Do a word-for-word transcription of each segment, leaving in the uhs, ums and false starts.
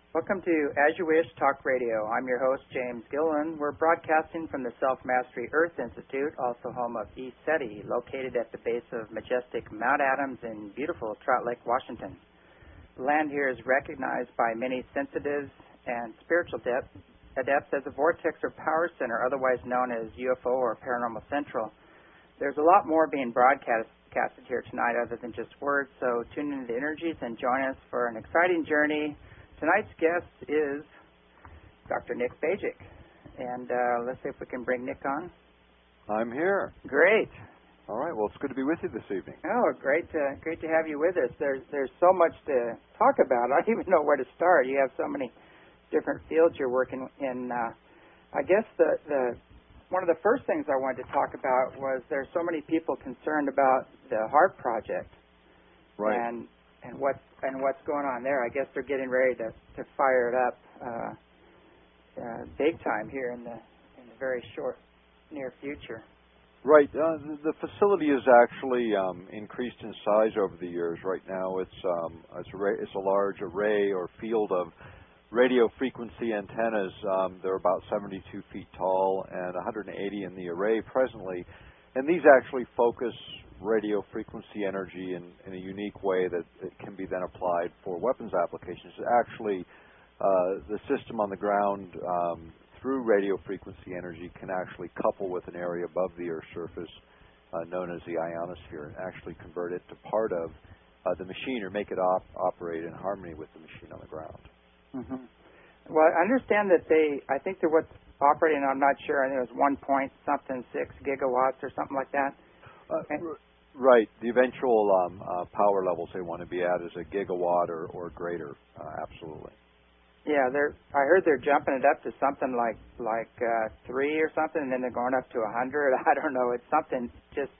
Welcome to As You Wish Talk Radio. I'm your host, James Gillen. We're broadcasting from the Self-Mastery Earth Institute, also home of ECETI, located at the base of majestic Mount Adams in beautiful Trout Lake, Washington. The land here is recognized by many sensitives and spiritual depth, adepts as a vortex or power center, otherwise known as U F O or Paranormal Central. There's a lot more being broadcasted here tonight other than just words, so tune into the energies and join us for an exciting journey. Tonight's guest is Doctor Nick Bajic, and uh, let's see if we can bring Nick on. I'm here. Great. All right. Well, it's good to be with you this evening. Oh, great to, great to have you with us. There's there's so much to talk about. I don't even know where to start. You have so many different fields you're working in. Uh, I guess the, the one of the first things I wanted to talk about was there's so many people concerned about the HAARP project. Right. And and what and what's going on there. I guess they're getting ready to, to fire it up uh, uh, big time here in the in the very short near future. Right. Uh, the, the facility has actually um, increased in size over the years. Right now, it's um, it's, a, it's a large array or field of radio frequency antennas. Um, they're about seventy-two feet tall and one hundred eighty in the array presently, and these actually focus radio frequency energy in, in a unique way that it can be then applied for weapons applications. Actually, uh, the system on the ground um, through radio frequency energy can actually couple with an area above the Earth's surface uh, known as the ionosphere and actually convert it to part of uh, the machine or make it op- operate in harmony with the machine on the ground. Mm-hmm. Well, I understand that they, I think they're what's operating, I'm not sure, I think it was one point something six gigawatts or something like that. Uh, r- right. The eventual um, uh, power levels they want to be at is a gigawatt or, or greater, uh, absolutely. Yeah, they're. I heard they're jumping it up to something like like uh, three or something, and then they're going up to a hundred. I don't know. It's something just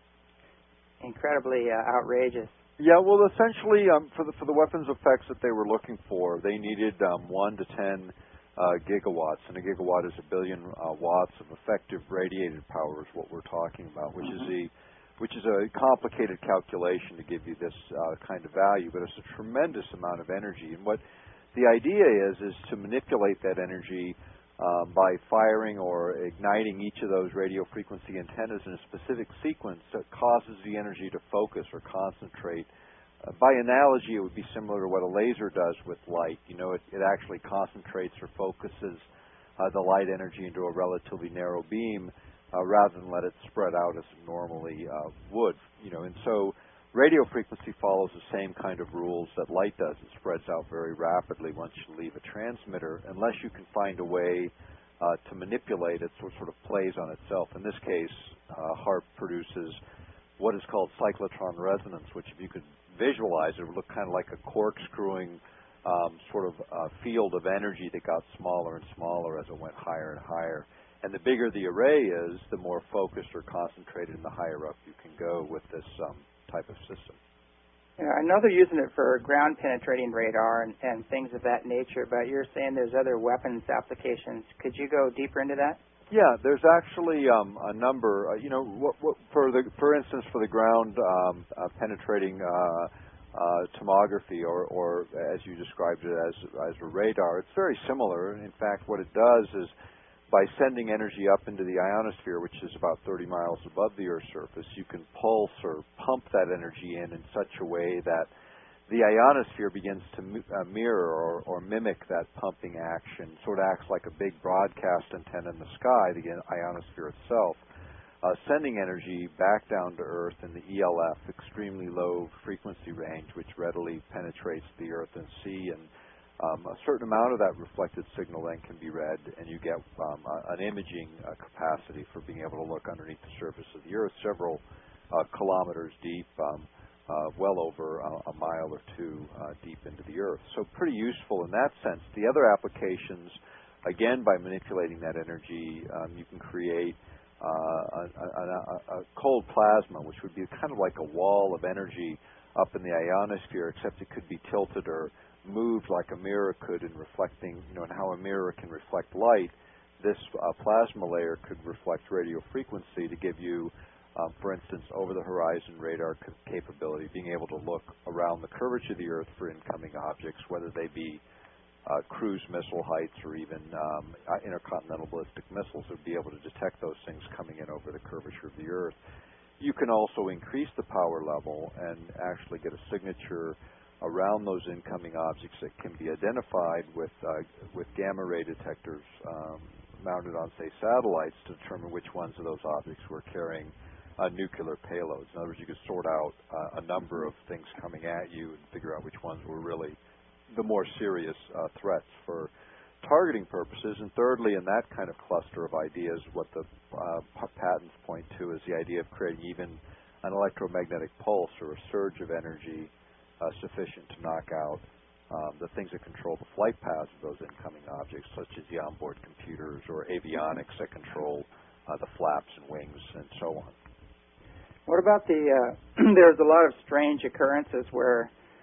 incredibly uh, outrageous. Yeah, well, essentially, um, for the for the weapons effects that they were looking for, they needed um, one to ten uh, gigawatts, and a gigawatt is a billion uh, watts of effective radiated power. Is what we're talking about, which Mm-hmm. is a which is a complicated calculation to give you this uh, kind of value, but it's a tremendous amount of energy. And what the idea is is to manipulate that energy um, by firing or igniting each of those radio frequency antennas in a specific sequence that causes the energy to focus or concentrate. Uh, by analogy, it would be similar to what a laser does with light. You know, it, it actually concentrates or focuses uh, the light energy into a relatively narrow beam uh, rather than let it spread out as it normally uh, would. You know, and so radio frequency follows the same kind of rules that light does. It spreads out very rapidly once you leave a transmitter, unless you can find a way uh, to manipulate it so it sort of plays on itself. In this case, uh, HAARP produces what is called cyclotron resonance, which if you could visualize, it would look kind of like a corkscrewing um, sort of uh, field of energy that got smaller and smaller as it went higher and higher. And the bigger the array is, the more focused or concentrated and the higher up you can go with this um, type of system. Yeah, I know they're using it for ground penetrating radar and, and things of that nature, but you're saying there's other weapons applications. Could you go deeper into that? Yeah, there's actually um, a number. Uh, you know, what, what, for the, for instance, for the ground um, uh, penetrating uh, uh, tomography, or, or as you described it as as a radar, it's very similar. In fact, what it does is, by sending energy up into the ionosphere, which is about thirty miles above the Earth's surface, you can pulse or pump that energy in in such a way that the ionosphere begins to uh, mirror or, or mimic that pumping action. Sort of acts like a big broadcast antenna in the sky, the ionosphere itself, uh, sending energy back down to Earth in the E L F, extremely low frequency range, which readily penetrates the Earth and sea. And Um, a certain amount of that reflected signal then can be read, and you get um, a, an imaging uh, capacity for being able to look underneath the surface of the Earth several uh, kilometers deep, um, uh, well over a, a mile or two uh, deep into the Earth. So pretty useful in that sense. The other applications, again, by manipulating that energy, um, you can create uh, a, a, a, a cold plasma, which would be kind of like a wall of energy up in the ionosphere, except it could be tilted or moved like a mirror could in reflecting, you know, and how a mirror can reflect light. This uh, plasma layer could reflect radio frequency to give you, um, for instance, over-the-horizon radar c- capability, being able to look around the curvature of the Earth for incoming objects, whether they be uh, cruise missile heights or even um, intercontinental ballistic missiles would be able to detect those things coming in over the curvature of the Earth. You can also increase the power level and actually get a signature around those incoming objects that can be identified with uh, with gamma ray detectors um, mounted on, say, satellites to determine which ones of those objects were carrying uh, nuclear payloads. In other words, you could sort out uh, a number of things coming at you and figure out which ones were really the more serious uh, threats for targeting purposes. And thirdly, in that kind of cluster of ideas, what the uh, patents point to is the idea of creating even an electromagnetic pulse or a surge of energy Uh, sufficient to knock out um, the things that control the flight paths of those incoming objects, such as the onboard computers or avionics that control uh, the flaps and wings and so on. What about the, uh, there's a lot of strange occurrences where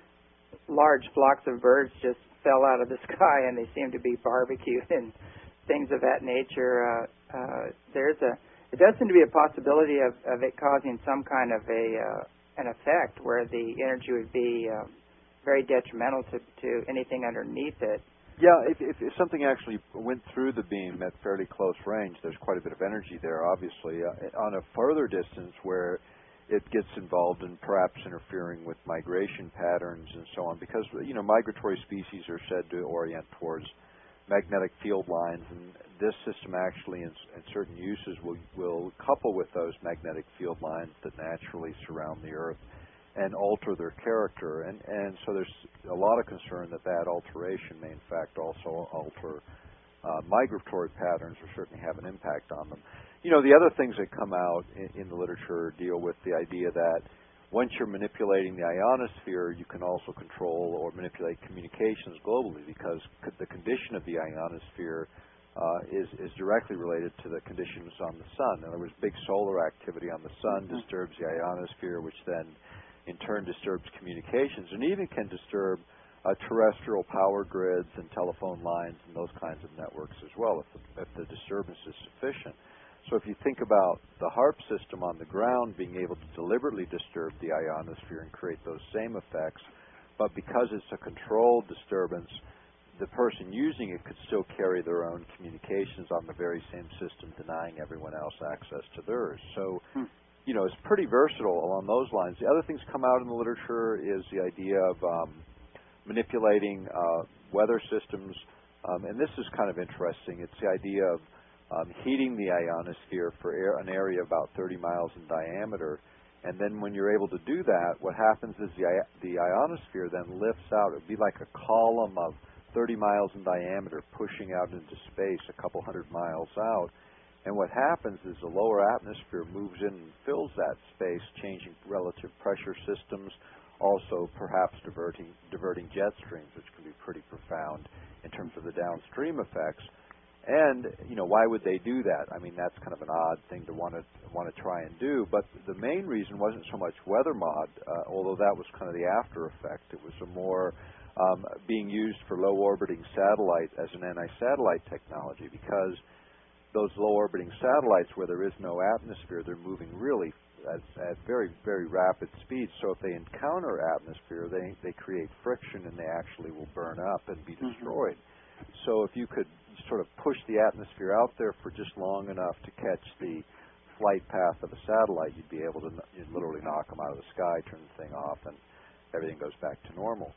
large flocks of birds just fell out of the sky and they seem to be barbecued and things of that nature. Uh, uh, there's a, it does seem to be a possibility of, of it causing some kind of a uh, an effect where the energy would be um, very detrimental to, to anything underneath it. Yeah, if, if, if something actually went through the beam at fairly close range, there's quite a bit of energy there, obviously. Uh, on a further distance where it gets involved in perhaps interfering with migration patterns and so on, because, you know, migratory species are said to orient towards magnetic field lines, and this system actually in, in certain uses will, will couple with those magnetic field lines that naturally surround the Earth and alter their character. And, and so there's a lot of concern that that alteration may in fact also alter uh, migratory patterns or certainly have an impact on them. You know, the other things that come out in, in the literature deal with the idea that once you're manipulating the ionosphere, you can also control or manipulate communications globally, because the condition of the ionosphere uh, is, is directly related to the conditions on the sun. In other words, big solar activity on the sun mm-hmm. disturbs the ionosphere, which then in turn disturbs communications and even can disturb uh, terrestrial power grids and telephone lines and those kinds of networks as well if the, if the disturbance is sufficient. So if you think about the HAARP system on the ground being able to deliberately disturb the ionosphere and create those same effects, but because it's a controlled disturbance, the person using it could still carry their own communications on the very same system, denying everyone else access to theirs. So, hmm. you know, it's pretty versatile along those lines. The other things come out in the literature is the idea of um, manipulating uh, weather systems, um, and this is kind of interesting. It's the idea of Um, heating the ionosphere for air, an area about thirty miles in diameter, and then when you're able to do that, what happens is the, the ionosphere then lifts out. It would be like a column of thirty miles in diameter pushing out into space a couple hundred miles out, and what happens is the lower atmosphere moves in and fills that space, changing relative pressure systems, also perhaps diverting, diverting jet streams, which can be pretty profound in terms of the downstream effects. And, you know, why would they do that? I mean, that's kind of an odd thing to want to want to try and do. But the main reason wasn't so much weather mod, uh, although that was kind of the after effect. It was a more um, being used for low orbiting satellite as an anti-satellite technology, because those low orbiting satellites where there is no atmosphere, they're moving really at, at very, very rapid speeds. So if they encounter atmosphere, they, they create friction and they actually will burn up and be destroyed. Mm-hmm. So if you could sort of push the atmosphere out there for just long enough to catch the flight path of a satellite, you'd be able to you'd literally knock them out of the sky, turn the thing off, and everything goes back to normal.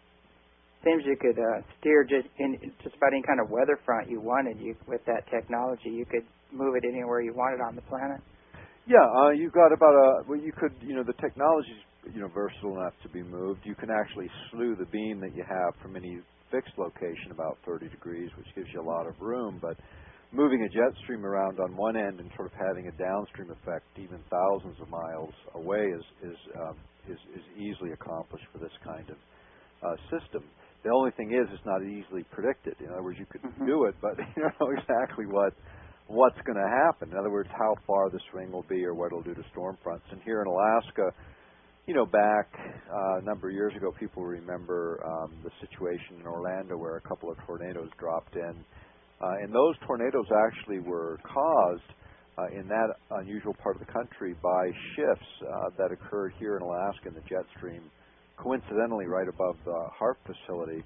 Seems you could uh, steer just in just about any kind of weather front you wanted. You with that technology, you could move it anywhere you wanted on the planet. Yeah, uh, you've got about a well, you could you know the technology's you know versatile enough to be moved. You can actually slew the beam that you have from any fixed location about thirty degrees, which gives you a lot of room, but moving a jet stream around on one end and sort of having a downstream effect even thousands of miles away is is um, is, is easily accomplished for this kind of uh, system. The only thing is it's not easily predicted. In other words, you could mm-hmm. do it, but you don't know exactly what what's going to happen. In other words, how far the swing will be or what it'll do to storm fronts. And here in Alaska, you know, back uh, a number of years ago, people remember um, the situation in Orlando where a couple of tornadoes dropped in. Uh, and those tornadoes actually were caused uh, in that unusual part of the country by shifts uh, that occurred here in Alaska in the jet stream, coincidentally right above the HAARP facility,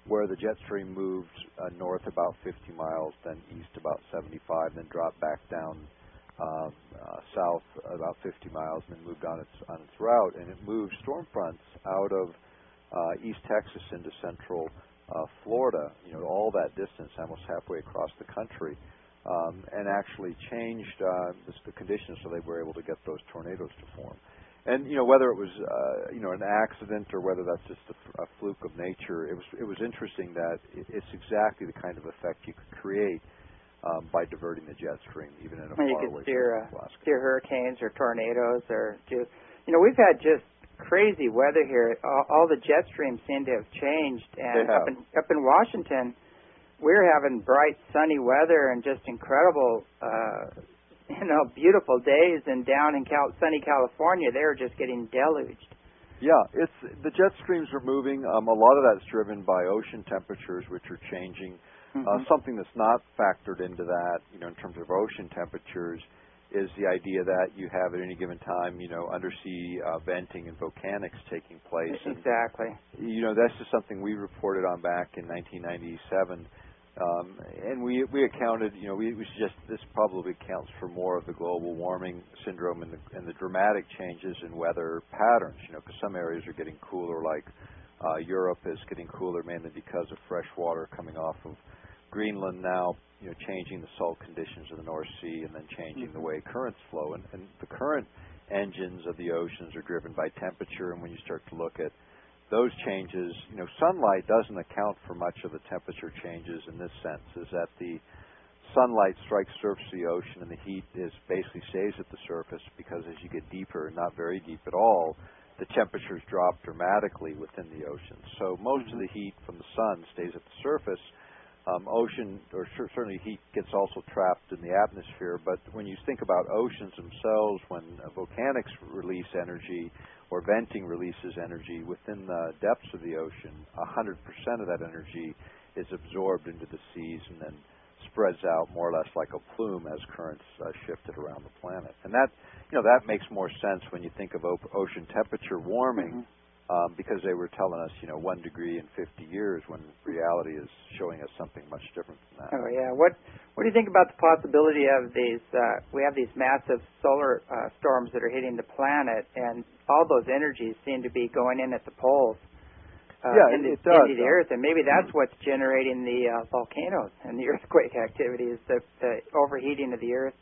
where the jet stream moved uh, north about fifty miles, then east about seventy-five, then dropped back down uh, uh, south about fifty miles, and then moved on its on its route. And it moved storm fronts out of uh, East Texas into central uh, Florida, you know, all that distance, almost halfway across the country, um, and actually changed uh, this, the conditions so they were able to get those tornadoes to form. And you know, whether it was uh, you know an accident or whether that's just a, a fluke of nature, it was it was interesting that it, it's exactly the kind of effect you could create um, by diverting the jet stream, even in a well, far you could away steer, from Alaska. uh, steer hurricanes or tornadoes, or do you know we've had just crazy weather here. All, all the jet streams seem to have changed, and They have. up in up in Washington, we're having bright, sunny weather and just incredible. Uh, You know, beautiful days, and down in Cal- sunny California, they're just getting deluged. Yeah, it's the jet streams are moving. Um, a lot of that's driven by ocean temperatures, which are changing. Mm-hmm. Uh, something that's not factored into that, you know, in terms of ocean temperatures, is the idea that you have at any given time, you know, undersea uh, venting and volcanics taking place. Exactly. And, you know, that's just something we reported on back in nineteen ninety-seven. Um, and we we accounted, you know, we, we suggest this probably accounts for more of the global warming syndrome and the, and the dramatic changes in weather patterns, you know, because some areas are getting cooler, like uh, Europe is getting cooler mainly because of fresh water coming off of Greenland now, you know, changing the salt conditions of the North Sea and then changing mm-hmm. the way currents flow. And, and the current engines of the oceans are driven by temperature, and when you start to look at those changes, you know, sunlight doesn't account for much of the temperature changes in this sense, is that the sunlight strikes the surface of the ocean and the heat is basically stays at the surface, because as you get deeper, not very deep at all, the temperatures drop dramatically within the ocean. So most mm-hmm. of the heat from the sun stays at the surface. Um, ocean, or certainly heat gets also trapped in the atmosphere, but when you think about oceans themselves, when uh, volcanics release energy, or venting releases energy within the depths of the ocean, one hundred percent of that energy is absorbed into the seas and then spreads out more or less like a plume as currents uh, shifted around the planet. And that, you know, that makes more sense when you think of op- ocean temperature warming, mm-hmm. um, because they were telling us, you know, one degree in fifty years, when reality is showing us something much different than that. Oh yeah. What What do you think about the possibility of these? Uh, we have these massive solar uh, storms that are hitting the planet, and all those energies seem to be going in at the poles. Uh, yeah, into, it does. into the earth, and maybe that's what's generating the uh, volcanoes and the earthquake activities, the, the overheating of the earth,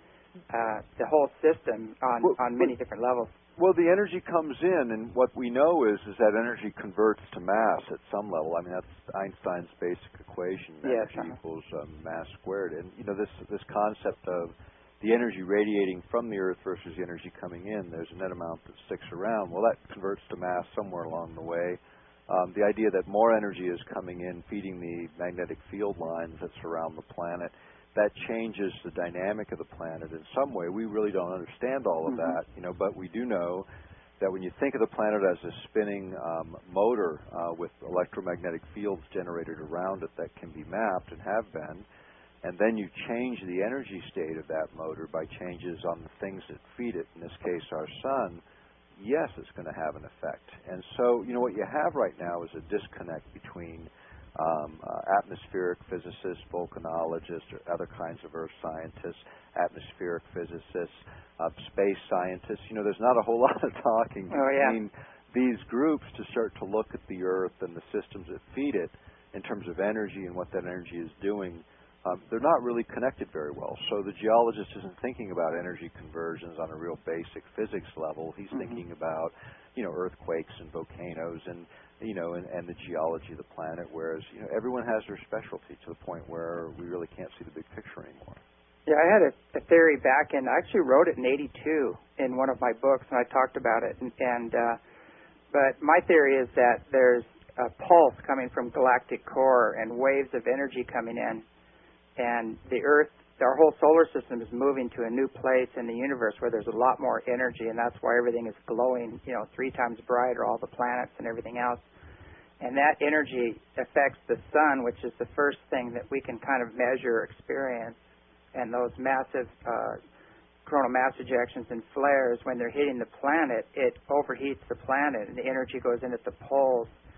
uh, the whole system on, well, on many different levels. Well, the energy comes in, and what we know is is that energy converts to mass at some level. I mean, that's Einstein's basic equation: yes, energy uh-huh. equals um, mass squared. And you know, this this concept of the energy radiating from the Earth versus the energy coming in, there's a net amount that sticks around. Well, that converts to mass somewhere along the way. Um, the idea that more energy is coming in, feeding the magnetic field lines that surround the planet, that changes the dynamic of the planet in some way. We really don't understand all of mm-hmm. that, you know, but we do know that when you think of the planet as a spinning um, motor uh, with electromagnetic fields generated around it that can be mapped and have been, and then you change the energy state of that motor by changes on the things that feed it, in this case our sun, yes, it's going to have an effect. And so, you know, what you have right now is a disconnect between um, uh, atmospheric physicists, volcanologists, or other kinds of earth scientists, atmospheric physicists, uh, space scientists. You know, there's not a whole lot of talking oh, yeah. between these groups to start to look at the Earth and the systems that feed it in terms of energy and what that energy is doing. Um, they're not really connected very well. So the geologist isn't thinking about energy conversions on a real basic physics level. He's mm-hmm. thinking about, you know, earthquakes and volcanoes and, you know, and, and the geology of the planet, whereas, you know, everyone has their specialty to the point where we really can't see the big picture anymore. Yeah, I had a, a theory back in, I actually wrote it in eighty-two in one of my books, and I talked about it. And, and uh, but my theory is that there's a pulse coming from galactic core and waves of energy coming in. And the Earth, our whole solar system is moving to a new place in the universe where there's a lot more energy, and that's why everything is glowing, you know, three times brighter, all the planets and everything else. And that energy affects the sun, which is the first thing that we can kind of measure or experience. And those massive uh, coronal mass ejections and flares, when they're hitting the planet, it overheats the planet, and the energy goes in at the poles.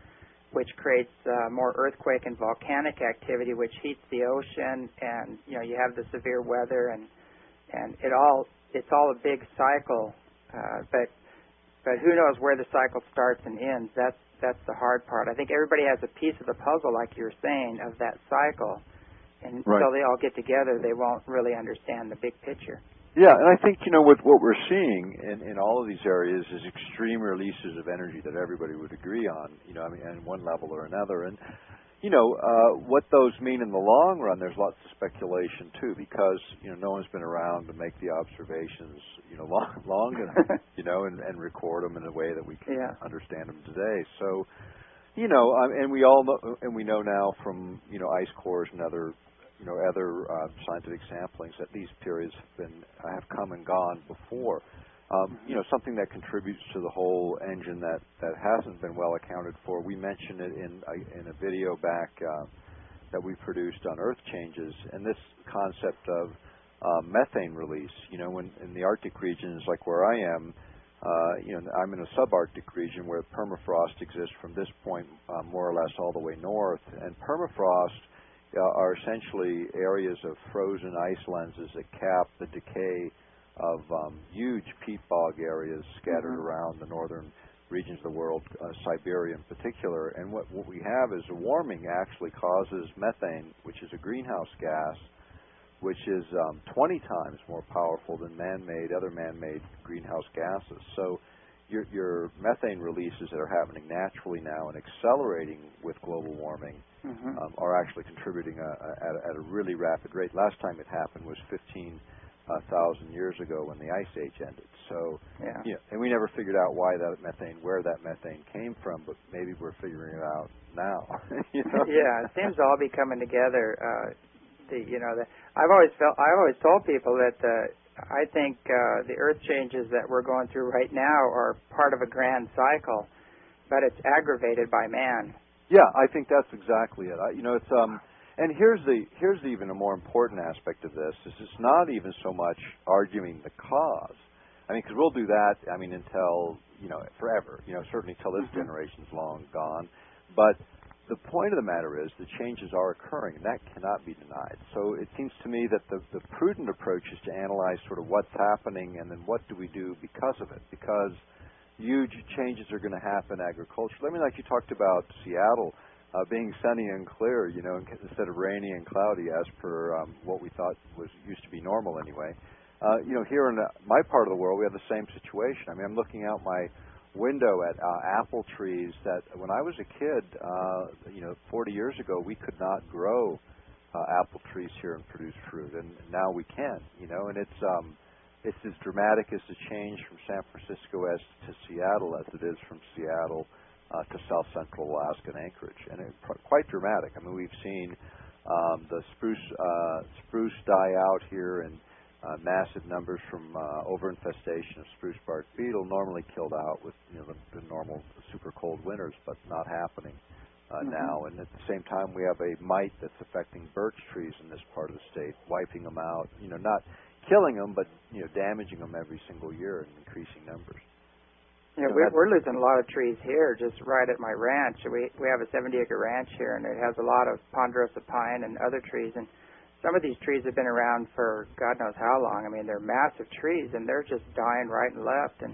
which creates uh, more earthquake and volcanic activity, which heats the ocean, and you know you have the severe weather, and and it all it's all a big cycle. Uh, but but who knows where the cycle starts and ends? That's that's the hard part. I think everybody has a piece of the puzzle, like you were saying, of that cycle, and right. until they all get together, they won't really understand the big picture. Yeah, and I think, you know, what, what we're seeing in, in all of these areas is extreme releases of energy that everybody would agree on, you know, I mean, on one level or another. And, you know, uh, what those mean in the long run, there's lots of speculation, too, because, you know, no one's been around to make the observations, you know, long, long enough, you know, and, and record them in a way that we can yeah. understand them today. So, you know, um, and we all know, and we know now from, you know, ice cores and other you know, other uh, scientific samplings that these periods have been uh, have come and gone before. Um, mm-hmm. You know, something that contributes to the whole engine that, that hasn't been well accounted for. We mentioned it in a, in a video back uh, that we produced on Earth changes, and this concept of uh, methane release. You know, when in the Arctic regions, like where I am, uh, you know, I'm in a subarctic region where permafrost exists from this point uh, more or less all the way north, and permafrost Uh, are essentially areas of frozen ice lenses that cap the decay of um, huge peat bog areas scattered mm-hmm. around the northern regions of the world, uh, Siberia in particular. And what, what we have is the warming actually causes methane, which is a greenhouse gas, which is um, twenty times more powerful than man-made, other man-made greenhouse gases. So your, your methane releases that are happening naturally now and accelerating with global warming mm-hmm. um, are actually contributing a, a, at, a, at a really rapid rate. Last time it happened was fifteen thousand years ago when the Ice Age ended. So, yeah. you know, and we never figured out why that methane, where that methane came from, but maybe we're figuring it out now. you know? Yeah, it seems to all be coming together. Uh, the, you know, the, I've always felt, I've always told people that uh, I think uh, the Earth changes that we're going through right now are part of a grand cycle, but it's aggravated by man. Yeah, I think that's exactly it. I, you know, it's um, and here's the here's the even a more important aspect of this is it's not even so much arguing the cause. I mean, because we'll do that. I mean, until you know, forever. You know, certainly till this mm-hmm. generation's long gone. But the point of the matter is the changes are occurring, and that cannot be denied. So it seems to me that the the prudent approach is to analyze sort of what's happening and then what do we do because of it, because huge changes are going to happen agriculturally. I mean, like you talked about Seattle uh, being sunny and clear, you know, instead of rainy and cloudy as per um, what we thought was used to be normal anyway. Uh, you know, here in my part of the world, we have the same situation. I mean, I'm looking out my window at uh, apple trees that when I was a kid, uh, you know, forty years ago, we could not grow uh, apple trees here and produce fruit, and now we can, you know, and it's um, it's as dramatic as the change from San Francisco as to Seattle as it is from Seattle uh, to South Central Alaska and Anchorage, and it's pr- quite dramatic. I mean, we've seen um, the spruce uh, spruce die out here in uh, massive numbers from uh, overinfestation of spruce bark beetle, normally killed out with you know the, the normal super cold winters, but not happening uh, mm-hmm. now. And at the same time, we have a mite that's affecting birch trees in this part of the state, wiping them out. You know, not killing them, but you know, damaging them every single year in increasing numbers. Yeah, we're, we're losing a lot of trees here, just right at my ranch. We we have a seventy-acre ranch here, and it has a lot of ponderosa pine and other trees. And some of these trees have been around for God knows how long. I mean, they're massive trees, and they're just dying right and left. And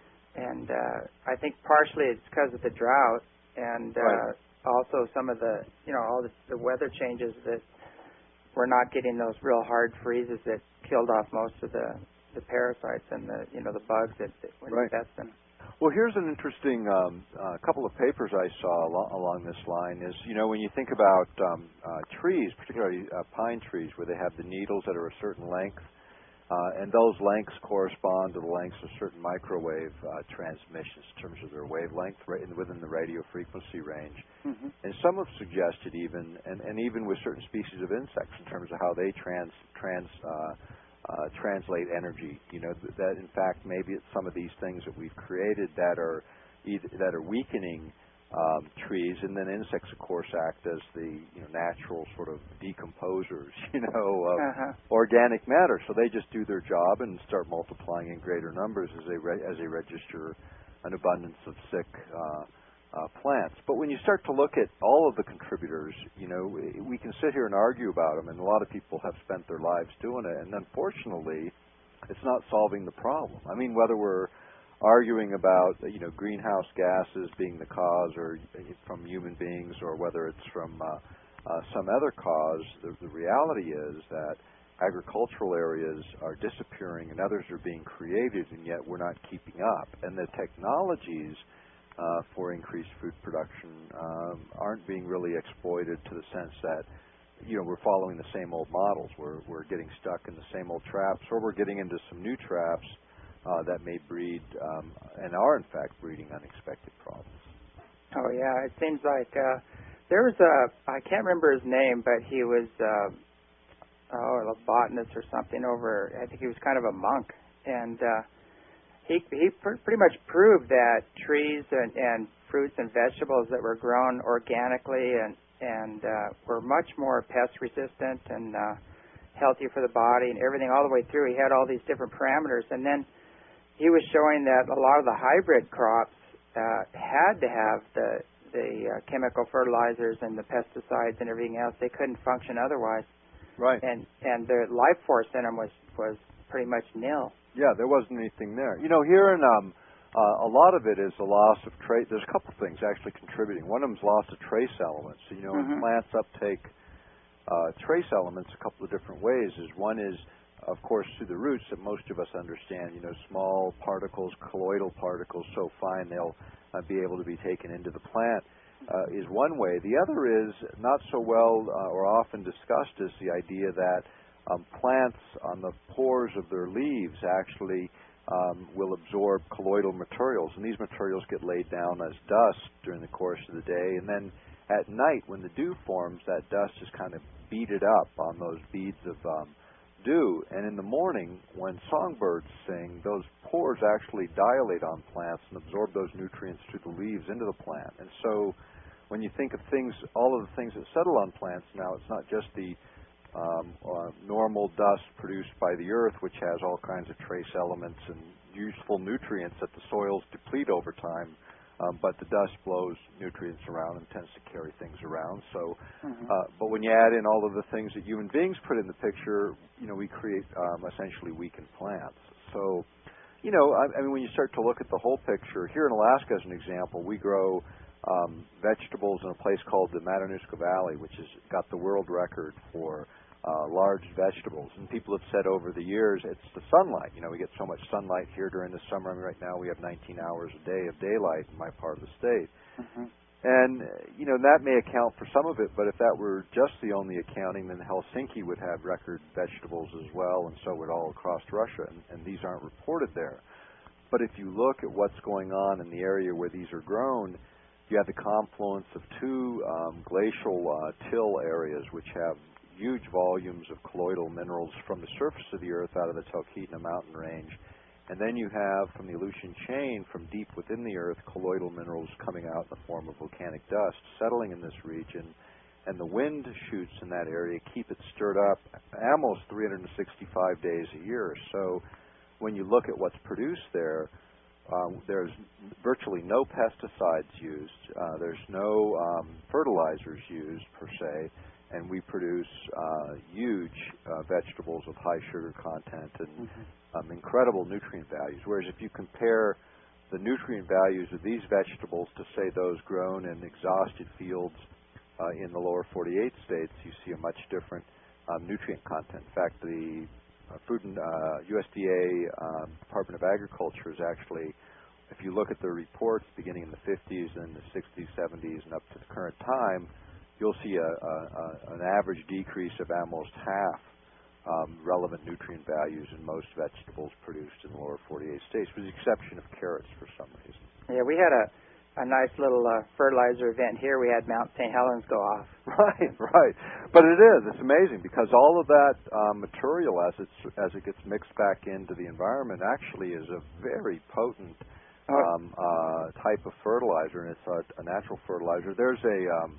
and uh, I think partially it's because of the drought, and uh, right. also some of the you know all the, the weather changes that. We're not getting those real hard freezes that killed off most of the, the parasites and the you know the bugs that, that would right. infest them. Well, here's an interesting um, uh, couple of papers I saw along, along this line. Is you know when you think about um, uh, trees, particularly uh, pine trees, where they have the needles that are a certain length, uh, and those lengths correspond to the lengths of certain microwave uh, transmissions in terms of their wavelength right in, within the radio frequency range. Mm-hmm. And some have suggested even, and, and even with certain species of insects, in terms of how they trans, trans, uh, uh, translate energy. You know th- that in fact maybe it's some of these things that we've created that are either, that are weakening um, trees, and then insects, of course, act as the you know, natural sort of decomposers, you know, of uh-huh. organic matter. So they just do their job and start multiplying in greater numbers as they re- as they register an abundance of sick uh, uh, plants. But when you start to look at all of the contributors, you know, we can sit here and argue about them, and a lot of people have spent their lives doing it, and unfortunately, it's not solving the problem. I mean, whether we're arguing about, you know, greenhouse gases being the cause or from human beings or whether it's from uh, uh, some other cause, the, the reality is that agricultural areas are disappearing and others are being created, and yet we're not keeping up. And the technologies uh, for increased food production um, aren't being really exploited to the sense that, you know, we're following the same old models. We're, we're getting stuck in the same old traps, or we're getting into some new traps uh, that may breed um, and are, in fact, breeding unexpected problems. Oh, yeah. It seems like uh, there was a, I can't remember his name, but he was, uh, oh, a botanist or something over, I think he was kind of a monk. And uh, he he pr- pretty much proved that trees and, and fruits and vegetables that were grown organically and and uh, were much more pest resistant and uh, healthier for the body and everything all the way through. He had all these different parameters. And then he was showing that a lot of the hybrid crops uh, had to have the, the uh, chemical fertilizers and the pesticides and everything else. They couldn't function otherwise. Right. And and the life force in them was, was pretty much nil. Yeah, there wasn't anything there. You know, here in um, Uh, a lot of it is the loss of trace. There's a couple things actually contributing. One of them is loss of trace elements. So, you know, mm-hmm. when plants uptake uh, trace elements a couple of different ways. Is one is, of course, through the roots that most of us understand. You know, small particles, colloidal particles, so fine they'll uh, be able to be taken into the plant. Uh, is one way. The other is not so well uh, or often discussed is the idea that um, plants on the pores of their leaves actually Um, will absorb colloidal materials, and these materials get laid down as dust during the course of the day, and then at night when the dew forms, that dust is kind of beaded up on those beads of um, dew, and in the morning when songbirds sing, those pores actually dilate on plants and absorb those nutrients through the leaves into the plant. And so when you think of things, all of the things that settle on plants now, it's not just the Um, uh, normal dust produced by the earth, which has all kinds of trace elements and useful nutrients that the soils deplete over time, um, but the dust blows nutrients around and tends to carry things around. So, mm-hmm. uh, but when you add in all of the things that human beings put in the picture, you know, we create um, essentially weakened plants. So, you know, I, I mean, when you start to look at the whole picture, here in Alaska, as an example, we grow um, vegetables in a place called the Matanuska Valley, which has got the world record for Uh, large vegetables. And people have said over the years it's the sunlight. You know, we get so much sunlight here during the summer. I mean, right now we have nineteen hours a day of daylight in my part of the state. Mm-hmm. And, you know, that may account for some of it, but if that were just the only accounting, then Helsinki would have record vegetables as well, and so would all across Russia, and, and these aren't reported there. But if you look at what's going on in the area where these are grown, you have the confluence of two um, glacial uh, till areas which have huge volumes of colloidal minerals from the surface of the earth out of the Talkeetna mountain range. And then you have, from the Aleutian chain, from deep within the earth, colloidal minerals coming out in the form of volcanic dust, settling in this region. And the wind chutes in that area keep it stirred up almost three hundred sixty-five days a year. So when you look at what's produced there, um, there's virtually no pesticides used. Uh, there's no um, fertilizers used, per se. And we produce uh, huge uh, vegetables with high sugar content and mm-hmm. um, incredible nutrient values. Whereas if you compare the nutrient values of these vegetables to, say, those grown in exhausted fields uh, in the lower forty-eight states, you see a much different um, nutrient content. In fact, the uh, Food and uh, U S D A um, Department of Agriculture is actually, if you look at the reports beginning in the fifties and the sixties, seventies, and up to the current time, you'll see a, a, a, an average decrease of almost half um, relevant nutrient values in most vegetables produced in the lower forty-eight states, with the exception of carrots for some reason. Yeah, we had a, a nice little uh, fertilizer event here. We had Mount Saint Helens go off. Right, right. But it is. It's amazing because all of that um, material, as it's as it gets mixed back into the environment, actually is a very potent um, uh, type of fertilizer, and it's a, a natural fertilizer. There's a um,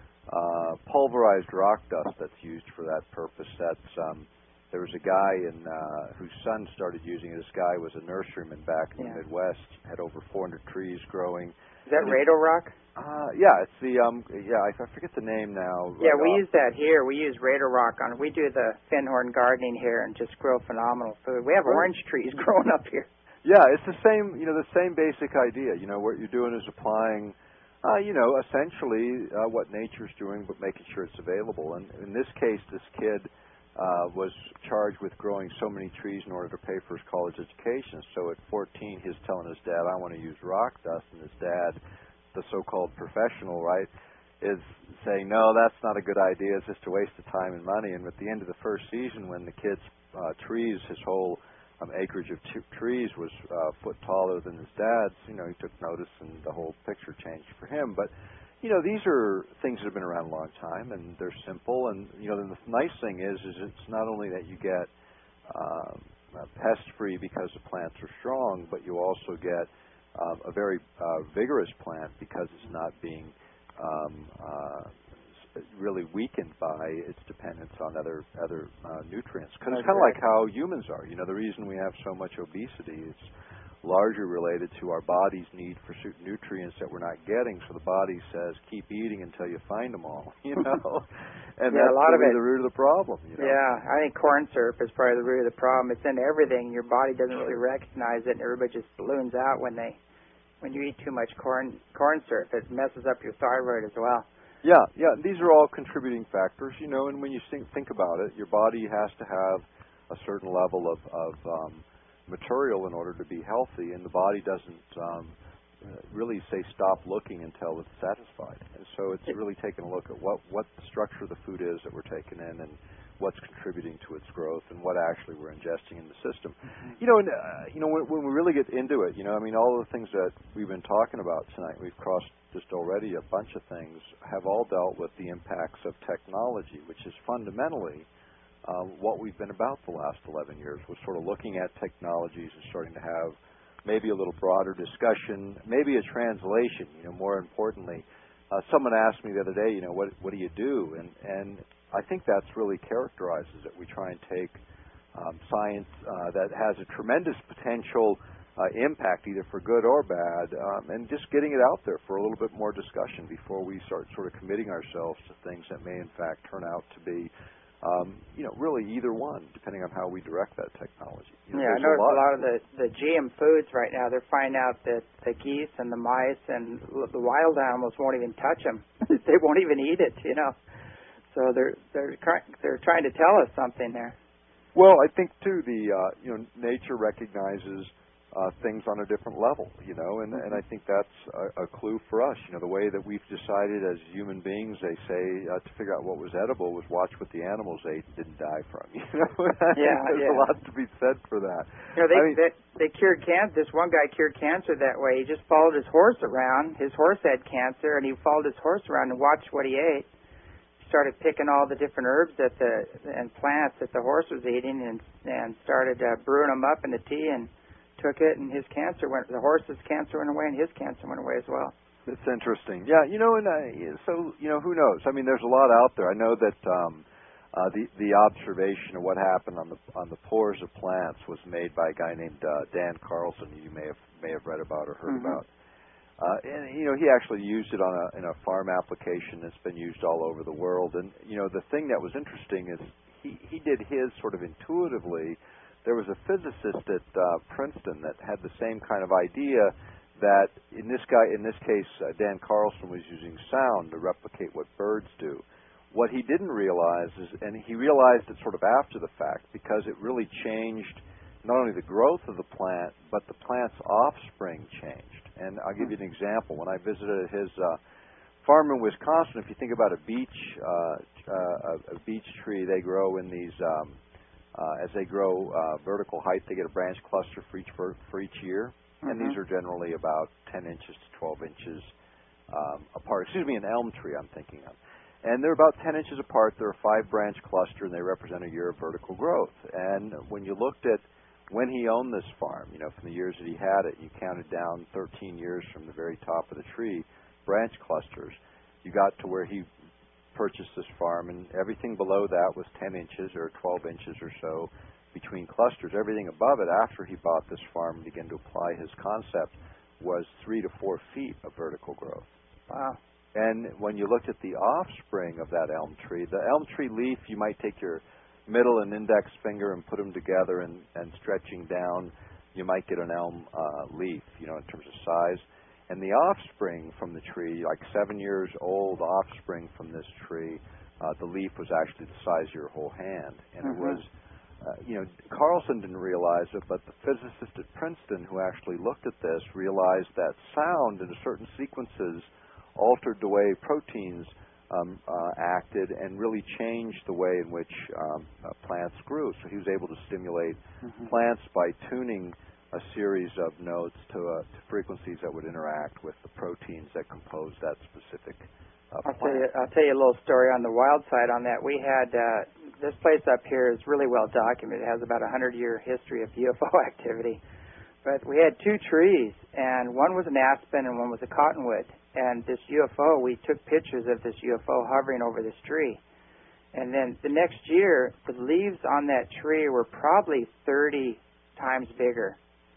Uh, pulverized rock dust that's used for that purpose. That's um, there was a guy in uh, whose son started using it. This guy was a nurseryman back in yeah. the Midwest, had over four hundred trees growing. Is that Rado rock? Uh, yeah, it's the um, yeah, I, I forget the name now. Yeah, right we off. use that here. We use Radar Rock on. We do the Finhorn gardening here and just grow phenomenal food. We have Right. orange trees growing up here. Yeah, it's the same, you know, the same basic idea. You know, what you're doing is applying, uh, you know, essentially uh, what nature's doing, but making sure it's available. And in this case, this kid uh, was charged with growing so many trees in order to pay for his college education. So at fourteen, he's telling his dad, I want to use rock dust. And his dad, the so-called professional, right, is saying, no, that's not a good idea. It's just a waste of time and money. And at the end of the first season, when the kid's uh, trees, his whole um, acreage of t- trees was uh, a foot taller than his dad's, you know, he took notice and the whole picture changed for him. But, you know, these are things that have been around a long time, and they're simple. And, you know, the nice thing is, is it's not only that you get um, uh, pest-free because the plants are strong, but you also get uh, a very uh, vigorous plant because it's not being um, uh, really weakened by its dependence on other other uh, nutrients. Because it's kind of like how humans are. You know, the reason we have so much obesity is largely related to our body's need for certain nutrients that we're not getting. So the body says, keep eating until you find them all. You know, and yeah, that's a lot really of it, the root of the problem. You know? Yeah, I think corn syrup is probably the root of the problem. It's in everything. Your body doesn't really recognize it, and everybody just balloons out when they when you eat too much corn corn syrup. It messes up your thyroid as well. Yeah, yeah. These are all contributing factors, you know. And when you think think about it, your body has to have a certain level of, of um, material in order to be healthy, and the body doesn't um, really say stop looking until it's satisfied. And so it's really taking a look at what what the structure of the food is that we're taking in, and what's contributing to its growth, and what actually we're ingesting in the system. You know, and uh, you know when, when we really get into it, you know, I mean, all of the things that we've been talking about tonight, we've crossed just already a bunch of things, have all dealt with the impacts of technology, which is fundamentally uh, what we've been about the last eleven years. We're sort of looking at technologies and starting to have maybe a little broader discussion, maybe a translation. You know, more importantly, uh, someone asked me the other day, you know, what what do you do? And and I think that's really characterizes it. We try and take um, science uh, that has a tremendous potential Uh, impact, either for good or bad, um, and just getting it out there for a little bit more discussion before we start sort of committing ourselves to things that may in fact turn out to be, um, you know, really either one, depending on how we direct that technology. You know, yeah, I noticed notice a lot, a lot of the, the G M foods right now, they're finding out that the geese and the mice and the wild animals won't even touch them. They won't even eat it, you know. So they're they're they're trying to tell us something there. Well, I think too the uh, you know nature recognizes Uh, things on a different level, you know, and, and I think that's a, a clue for us. You know, the way that we've decided as human beings, they say, uh, to figure out what was edible was watch what the animals ate and didn't die from. You know, yeah, there's yeah. a lot to be said for that. You know, they, I mean, they they cured cancer. This one guy cured cancer that way. He just followed his horse around. His horse had cancer, and he followed his horse around and watched what he ate. He started picking all the different herbs that the and plants that the horse was eating, and and started uh, brewing them up in the tea and took it, and his cancer went. The horse's cancer went away, and his cancer went away as well. It's interesting. Yeah, you know, and uh, so you know, who knows? I mean, there's a lot out there. I know that um, uh, the the observation of what happened on the on the pores of plants was made by a guy named uh, Dan Carlson, who you may have may have read about or heard mm-hmm. about. Uh, and you know, he actually used it on a in a farm application that's been used all over the world. And you know, the thing that was interesting is he he did his sort of intuitively. There was a physicist at uh, Princeton that had the same kind of idea that in this guy, in this case, uh, Dan Carlson was using sound to replicate what birds do. What he didn't realize is, and he realized it sort of after the fact, because it really changed not only the growth of the plant, but the plant's offspring changed. And I'll give you an example. When I visited his uh, farm in Wisconsin, if you think about a beech, uh, uh, a beech tree, they grow in these. Um, Uh, as they grow uh, vertical height, they get a branch cluster for each for, for each year, mm-hmm. and these are generally about ten inches to twelve inches um, apart. Excuse me, an elm tree I'm thinking of, and they're about ten inches apart. They're a five branch cluster, and they represent a year of vertical growth. And when you looked at when he owned this farm, you know, from the years that he had it, you counted down thirteen years from the very top of the tree, branch clusters. You got to where he purchased this farm, and everything below that was ten inches or twelve inches or so between clusters. Everything above it, after he bought this farm and began to apply his concept, was three to four feet of vertical growth. Wow. And when you looked at the offspring of that elm tree, the elm tree leaf, you might take your middle and index finger and put them together and, and stretching down, you might get an elm uh, leaf, you know, in terms of size. And the offspring from the tree, like seven years old offspring from this tree, uh, the leaf was actually the size of your whole hand. And mm-hmm. it was, uh, you know, Carlson didn't realize it, but the physicist at Princeton who actually looked at this realized that sound in certain sequences altered the way proteins um, uh, acted and really changed the way in which um, uh, plants grew. So he was able to stimulate mm-hmm. plants by tuning a series of notes to, uh, to frequencies that would interact with the proteins that compose that specific uh, I'll plant. tell you, I'll tell you a little story on the wild side on that. We had uh, this place up here is really well documented. It has about a hundred-year history of U F O activity. But we had two trees, and one was an aspen and one was a cottonwood. And this U F O, we took pictures of this U F O hovering over this tree. And then the next year, the leaves on that tree were probably thirty times bigger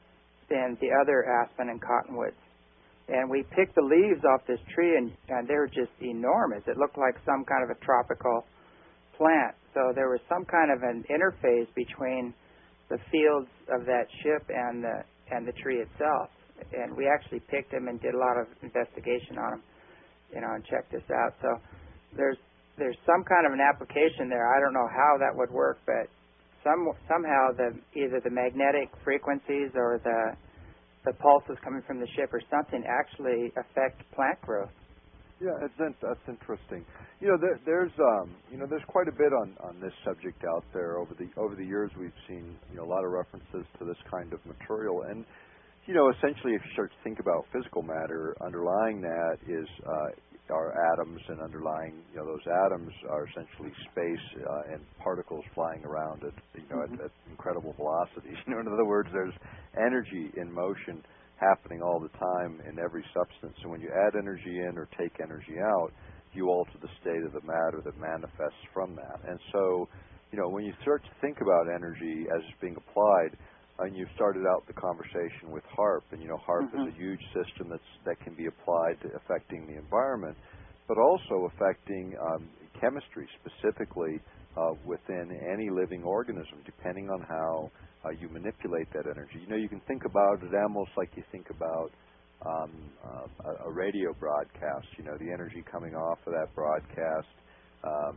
than the other aspen and cottonwoods. And we picked the leaves off this tree, and, and they were just enormous. It looked like some kind of a tropical plant. So there was some kind of an interface between the fields of that ship and the and the tree itself. And we actually picked them and did a lot of investigation on them, you know, and checked this out. So there's there's some kind of an application there. I don't know how that would work, but some somehow the either the magnetic frequencies or the the pulses coming from the ship or something actually affect plant growth. Yeah, it's, that's interesting. You know, there, there's um, you know, there's quite a bit on, on this subject out there. Over the over the years, we've seen you know a lot of references to this kind of material, and you know, essentially, if you start to think about physical matter, underlying that is uh, our atoms, and underlying you know those atoms are essentially space uh, and particles flying around at you know mm-hmm. at, at incredible velocities. You know, in other words, there's energy in motion happening all the time in every substance. And when you add energy in or take energy out, you alter the state of the matter that manifests from that. And so, you know, when you start to think about energy as it's being applied, and you started out the conversation with HAARP, and you know, HAARP mm-hmm. is a huge system that's that can be applied to affecting the environment, but also affecting um, chemistry specifically uh, within any living organism, depending on how Uh, you manipulate that energy. You know, you can think about it almost like you think about um, uh, a, a radio broadcast. You know, the energy coming off of that broadcast, um,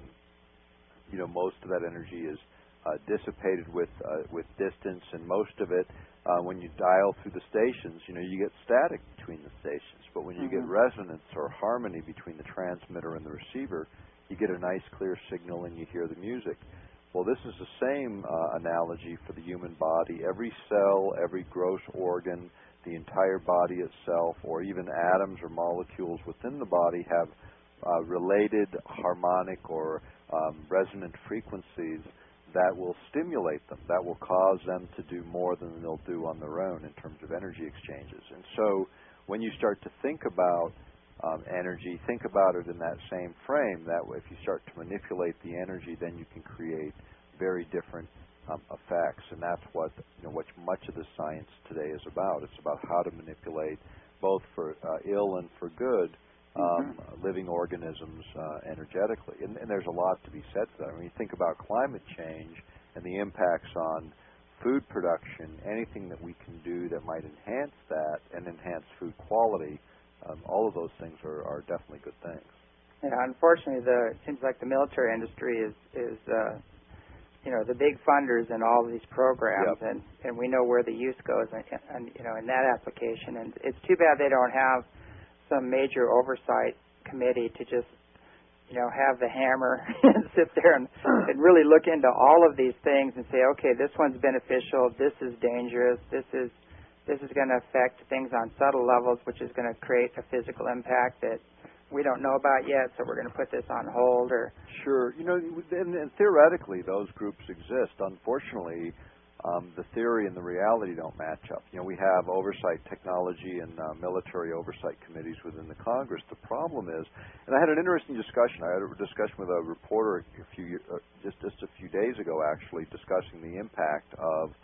you know, most of that energy is uh, dissipated with uh, with distance, and most of it, uh, when you dial through the stations, you know, you get static between the stations. But when you mm-hmm. get resonance or harmony between the transmitter and the receiver, you get a nice clear signal and you hear the music. Well, this is the same uh, analogy for the human body. Every cell, every gross organ, the entire body itself, or even atoms or molecules within the body have uh, related harmonic or um, resonant frequencies that will stimulate them, that will cause them to do more than they'll do on their own in terms of energy exchanges. And so when you start to think about Um, energy, think about it in that same frame. That way, if you start to manipulate the energy, then you can create very different um, effects, and that's what you know. What much of the science today is about. It's about how to manipulate, both for uh, ill and for good, um, mm-hmm. living organisms uh, energetically. And, and there's a lot to be said for that. I mean, you think about climate change and the impacts on food production. Anything that we can do that might enhance that and enhance food quality. Um, all of those things are, are definitely good things. Yeah, unfortunately, the it seems like the military industry is is uh, you know the big funders in all of these programs, yep. and, and we know where the use goes, and, and you know in that application. And it's too bad they don't have some major oversight committee to just you know have the hammer and sit there and, and really look into all of these things and say, okay, this one's beneficial, this is dangerous, this is This is going to affect things on subtle levels, which is going to create a physical impact that we don't know about yet, so we're going to put this on hold. Or Sure. You know, and, and theoretically, those groups exist. Unfortunately, um, the theory and the reality don't match up. You know, we have oversight technology and uh, military oversight committees within the Congress. The problem is, and I had an interesting discussion. I had a discussion with a reporter a few uh, just just a few days ago, actually, discussing the impact of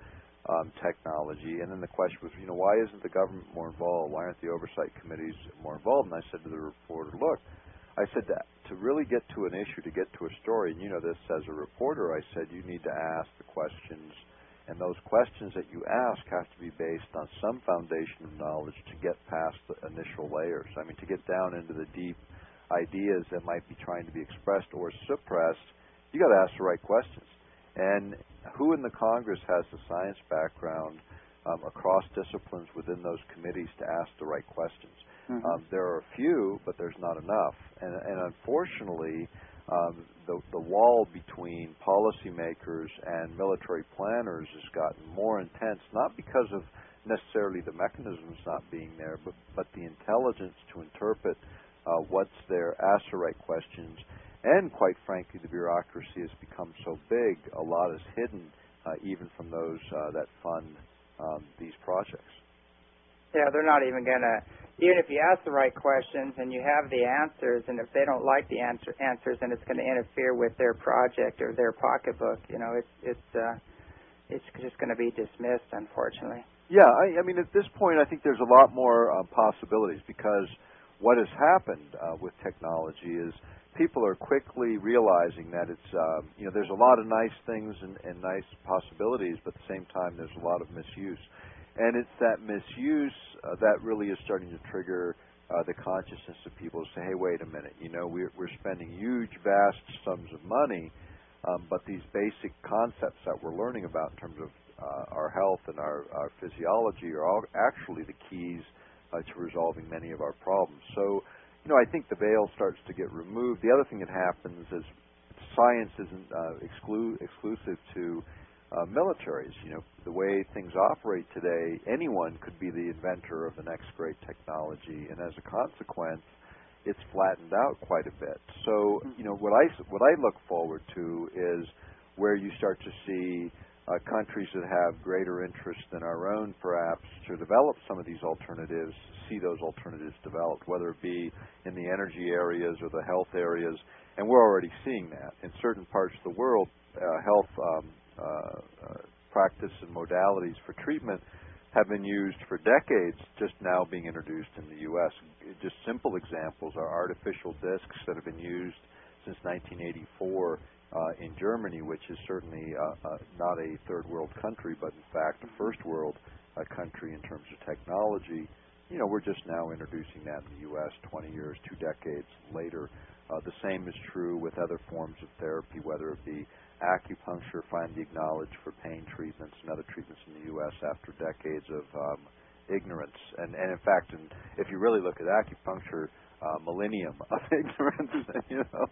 um, technology. And then the question was, you know, why isn't the government more involved? Why aren't the oversight committees more involved? And I said to the reporter, look, I said that to really get to an issue, to get to a story, and you know this as a reporter, I said you need to ask the questions, and those questions that you ask have to be based on some foundation of knowledge to get past the initial layers. I mean, to get down into the deep ideas that might be trying to be expressed or suppressed, you got to ask the right questions. And who in the Congress has the science background um, across disciplines within those committees to ask the right questions? Mm-hmm. Um, there are a few, but there's not enough. And, and unfortunately, um, the, the wall between policymakers and military planners has gotten more intense, not because of necessarily the mechanisms not being there, but, but the intelligence to interpret uh, what's there, ask the right questions. And quite frankly, the bureaucracy has become so big, a lot is hidden uh, even from those uh, that fund um, these projects. Yeah, they're not even going to, even if you ask the right questions and you have the answers, and if they don't like the answer, answers, then it's going to interfere with their project or their pocketbook. You know, it's it's uh, it's just going to be dismissed, unfortunately. Yeah, I, I mean, at this point, I think there's a lot more uh, possibilities, because what has happened uh, with technology is people are quickly realizing that it's, um, you know, there's a lot of nice things and, and nice possibilities, but at the same time, there's a lot of misuse. And it's that misuse uh, that really is starting to trigger uh, the consciousness of people to say, hey, wait a minute, you know, we're, we're spending huge, vast sums of money, um, but these basic concepts that we're learning about in terms of uh, our health and our, our physiology are all actually the keys uh, to resolving many of our problems. So, you know, I think the veil starts to get removed. The other thing that happens is science isn't uh, exclu- exclusive to Uh, militaries. You know, the way things operate today, anyone could be the inventor of the next great technology, and as a consequence, it's flattened out quite a bit. So, you know, what I what I look forward to is where you start to see uh, countries that have greater interest than our own, perhaps, to develop some of these alternatives, see those alternatives developed, whether it be in the energy areas or the health areas, and we're already seeing that in certain parts of the world. Uh, health. Um, Uh, uh, practice and modalities for treatment have been used for decades, just now being introduced in the U S. Just simple examples are artificial discs that have been used since nineteen eighty-four uh, in Germany, which is certainly uh, uh, not a third world country, but in fact a first world uh, country in terms of technology. You know, we're just now introducing that in the U S twenty years, two decades later. Uh, the same is true with other forms of therapy, whether it be acupuncture, finally acknowledged for pain treatments and other treatments in the U S after decades of um, ignorance. And, and in fact, in, if you really look at acupuncture, uh, millennium of ignorance, you know.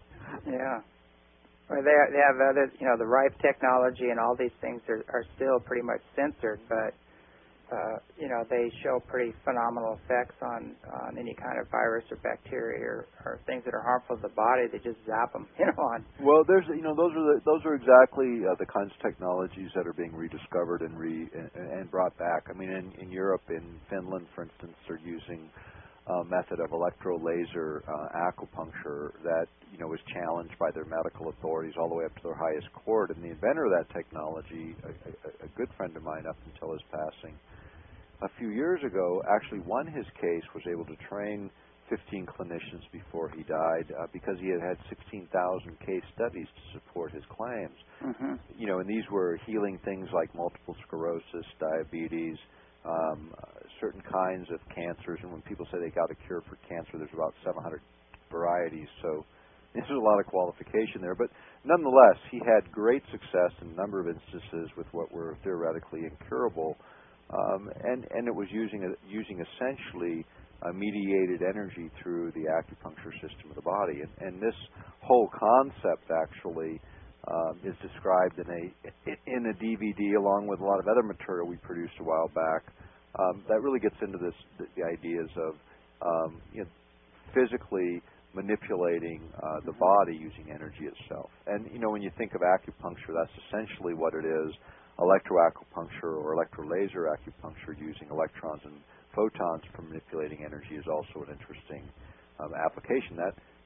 Yeah. Well, they, they have other, you know, the ripe technology and all these things are, are still pretty much censored, but Uh, you know, they show pretty phenomenal effects on, on any kind of virus or bacteria or, or things that are harmful to the body. They just zap them, you know, on. Well, there's, you know, those are the, those are exactly uh, the kinds of technologies that are being rediscovered and re and, and brought back. I mean, in, in Europe, in Finland, for instance, they're using a method of electro-laser uh, acupuncture that, you know, was challenged by their medical authorities all the way up to their highest court. And the inventor of that technology, a, a, a good friend of mine up until his passing, a few years ago, actually won his case, was able to train fifteen clinicians before he died uh, because he had had sixteen thousand case studies to support his claims. Mm-hmm. You know, and these were healing things like multiple sclerosis, diabetes, um, certain kinds of cancers. And when people say they got a cure for cancer, there's about seven hundred varieties. So there's a lot of qualification there. But nonetheless, he had great success in a number of instances with what were theoretically incurable. Um, and, and it was using a, using essentially a mediated energy through the acupuncture system of the body. And, and this whole concept actually um, is described in a in a D V D along with a lot of other material we produced a while back um, that really gets into this the, the ideas of um, you know, physically manipulating uh, the body using energy itself. And you know, when you think of acupuncture, that's essentially what it is. Electroacupuncture or electrolaser acupuncture using electrons and photons for manipulating energy is also an interesting um, application. That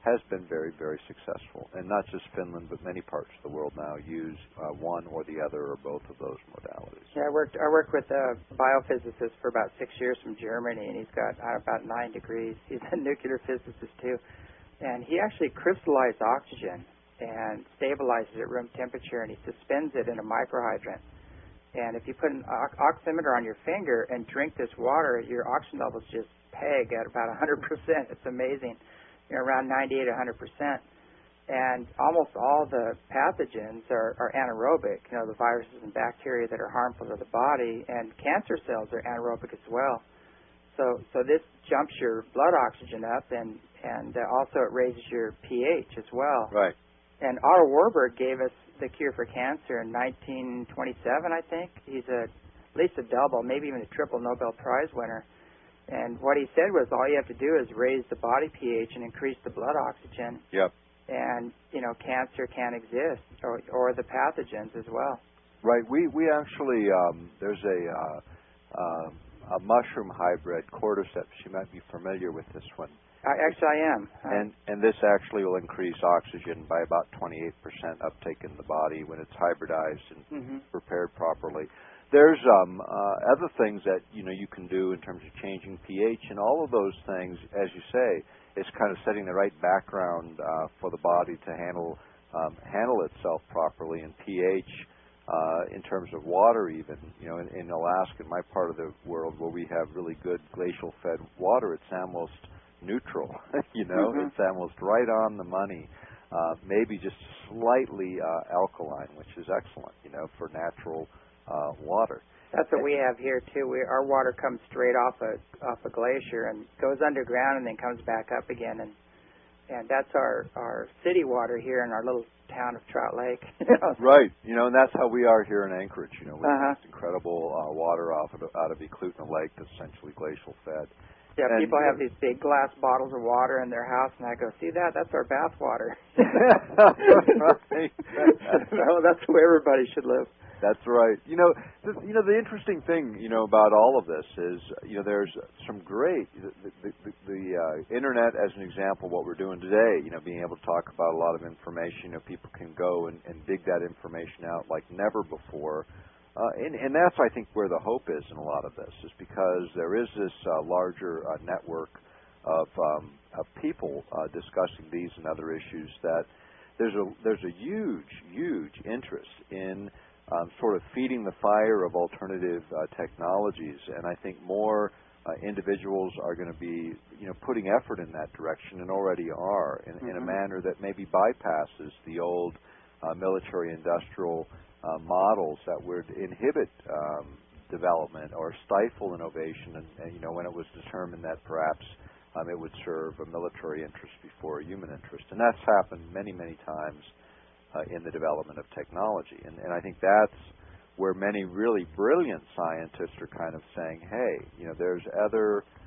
has been very, very successful. And not just Finland, but many parts of the world now use uh, one or the other or both of those modalities. Yeah, I worked I worked with a biophysicist for about six years from Germany, and he's got uh, about nine degrees. He's a nuclear physicist too, and he actually crystallized oxygen and stabilizes it at room temperature, and he suspends it in a microhydrant. And if you put an ox- oximeter on your finger and drink this water, your oxygen levels just peg at about one hundred percent. It's amazing. You know, around ninety-eight, one hundred percent. And almost all the pathogens are, are anaerobic, you know, the viruses and bacteria that are harmful to the body, and cancer cells are anaerobic as well. So so this jumps your blood oxygen up, and, and uh, also it raises your pH as well. Right. And Otto Warburg gave us the cure for cancer in nineteen twenty-seven, I think. He's a, at least a double, maybe even a triple Nobel Prize winner. And what he said was all you have to do is raise the body pH and increase the blood oxygen. Yep. And, you know, cancer can't exist, or, or the pathogens as well. Right. We we actually, um, there's a, uh, uh, a mushroom hybrid, cordyceps. You might be familiar with this one. I, actually, I am. And and this actually will increase oxygen by about twenty-eight percent uptake in the body when it's hybridized and mm-hmm. prepared properly. There's um, uh, other things that, you know, you can do in terms of changing pH, and all of those things, as you say, is kind of setting the right background uh, for the body to handle um, handle itself properly. And pH, uh, in terms of water even, you know, in, in Alaska, in my part of the world where we have really good glacial-fed water, it's almost neutral, you know, mm-hmm. it's almost right on the money, uh, maybe just slightly uh, alkaline, which is excellent, you know, for natural uh, water. That's what we have here too. We, our water comes straight off a off a glacier and goes underground and then comes back up again, and and that's our our city water here in our little town of Trout Lake. Right, you know, and that's how we are here in Anchorage. You know, we uh-huh. have this incredible uh, water off of, out of Eklutna Lake that's essentially glacial fed. Yeah, and, people have these big glass bottles of water in their house, and I go, see that? That's our bath water. Right. Well, that's the way everybody should live. That's right. You know, the, you know, the interesting thing, you know, about all of this is, you know, there's some great, the, the, the, the uh, Internet as an example, what we're doing today, you know, being able to talk about a lot of information, you know, people can go and, and dig that information out like never before. Uh, and, and that's, I think, where the hope is in a lot of this, is because there is this uh, larger uh, network of, um, of people uh, discussing these and other issues that there's a, there's a huge, huge interest in Um, sort of feeding the fire of alternative uh, technologies, and I think more uh, individuals are going to be, you know, putting effort in that direction, and already are, in, mm-hmm. in a manner that maybe bypasses the old uh, military-industrial uh, models that would inhibit um, development or stifle innovation, and, and you know, when it was determined that perhaps um, it would serve a military interest before a human interest, and that's happened many, many times Uh, in the development of technology. And, and I think that's where many really brilliant scientists are kind of saying, hey, you know, there's other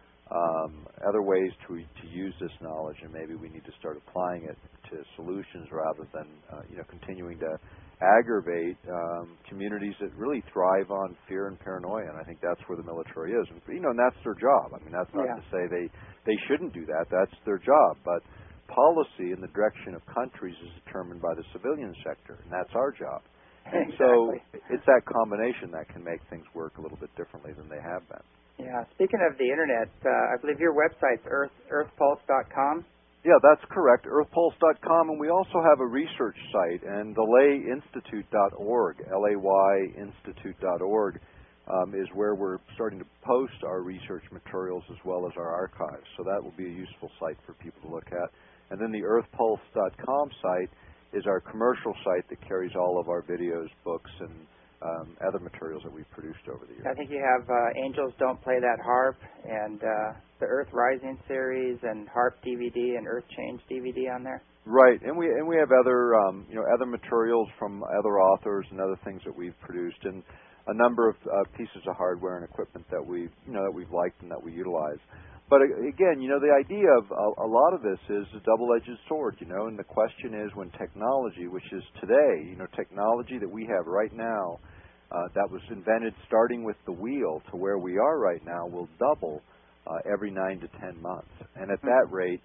um, other ways to to use this knowledge, and maybe we need to start applying it to solutions rather than, uh, you know, continuing to aggravate um, communities that really thrive on fear and paranoia. And I think that's where the military is. And, you know, and that's their job. I mean, that's not yeah. to say they, they shouldn't do that. That's their job. But policy in the direction of countries is determined by the civilian sector, and that's our job. And exactly. so it's that combination that can make things work a little bit differently than they have been. Yeah. Speaking of the Internet, uh, I believe your website's earth earth pulse dot com. Yeah, that's correct, earth pulse dot com, and we also have a research site, and the lay institute dot org, L A Y institute dot org, um, is where we're starting to post our research materials as well as our archives. So that will be a useful site for people to look at. And then the earth pulse dot com site is our commercial site that carries all of our videos, books, and um, other materials that we've produced over the years. I think you have uh, Angels Don't Play That Harp, and uh, the Earth Rising series, and Harp D V D, and Earth Change D V D on there. Right, and we and we have other um, you know other materials from other authors and other things that we've produced, and a number of uh, pieces of hardware and equipment that we you know that we've liked and that we utilize. But again, you know, the idea of a, a lot of this is a double-edged sword, you know, and the question is when technology, which is today, you know, technology that we have right now uh, that was invented starting with the wheel to where we are right now will double uh, every nine to ten months. And at that rate,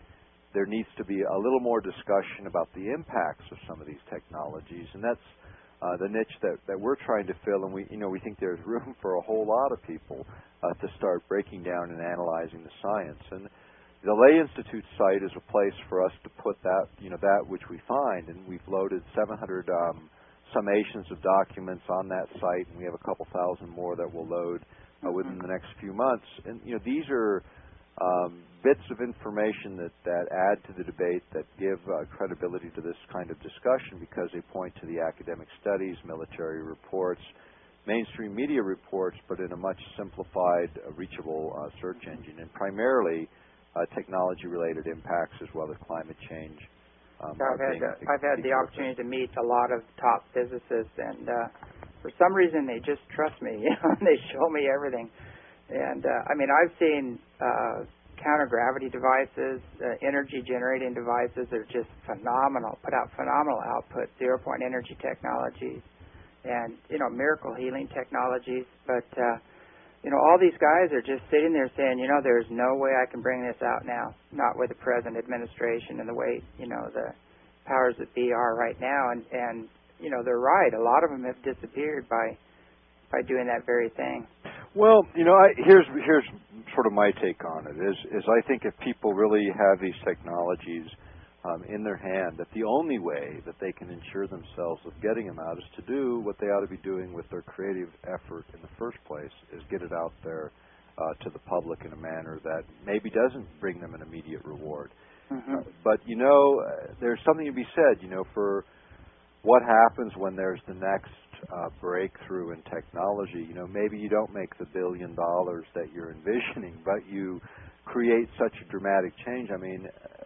there needs to be a little more discussion about the impacts of some of these technologies, and that's uh, the niche that, that we're trying to fill. And we, you know, we think there's room for a whole lot of people uh, to start breaking down and analyzing the science. And the Lay Institute site is a place for us to put that, you know, that which we find, and we've loaded seven hundred um, summations of documents on that site, and we have a couple thousand more that will load uh, within the next few months. And you know, these are um, bits of information that, that add to the debate, that give uh, credibility to this kind of discussion, because they point to the academic studies, military reports, mainstream media reports, but in a much simplified, uh, reachable uh, search engine, and primarily uh, technology-related impacts as well as climate change. Um, so I've had uh, I've had the opportunity to meet a lot of top physicists, and uh, for some reason they just trust me. You know, they show me everything. And uh, I mean, I've seen uh, counter-gravity devices, uh, energy-generating devices that are just phenomenal, put out phenomenal output, zero-point energy technologies, and, you know, miracle healing technologies. But, uh, you know, all these guys are just sitting there saying, you know, there's no way I can bring this out now, not with the present administration and the way, you know, the powers that be are right now. And, and you know, they're right. A lot of them have disappeared by by doing that very thing. Well, you know, I, here's here's sort of my take on it. Is is I think if people really have these technologies um, in their hand, that the only way that they can ensure themselves of getting them out is to do what they ought to be doing with their creative effort in the first place, is get it out there uh, to the public in a manner that maybe doesn't bring them an immediate reward. Mm-hmm. Uh, but you know, uh, there's something to be said, you know, for what happens when there's the next uh, breakthrough in technology. You know, maybe you don't make the billion dollars that you're envisioning, but you create such a dramatic change. I mean,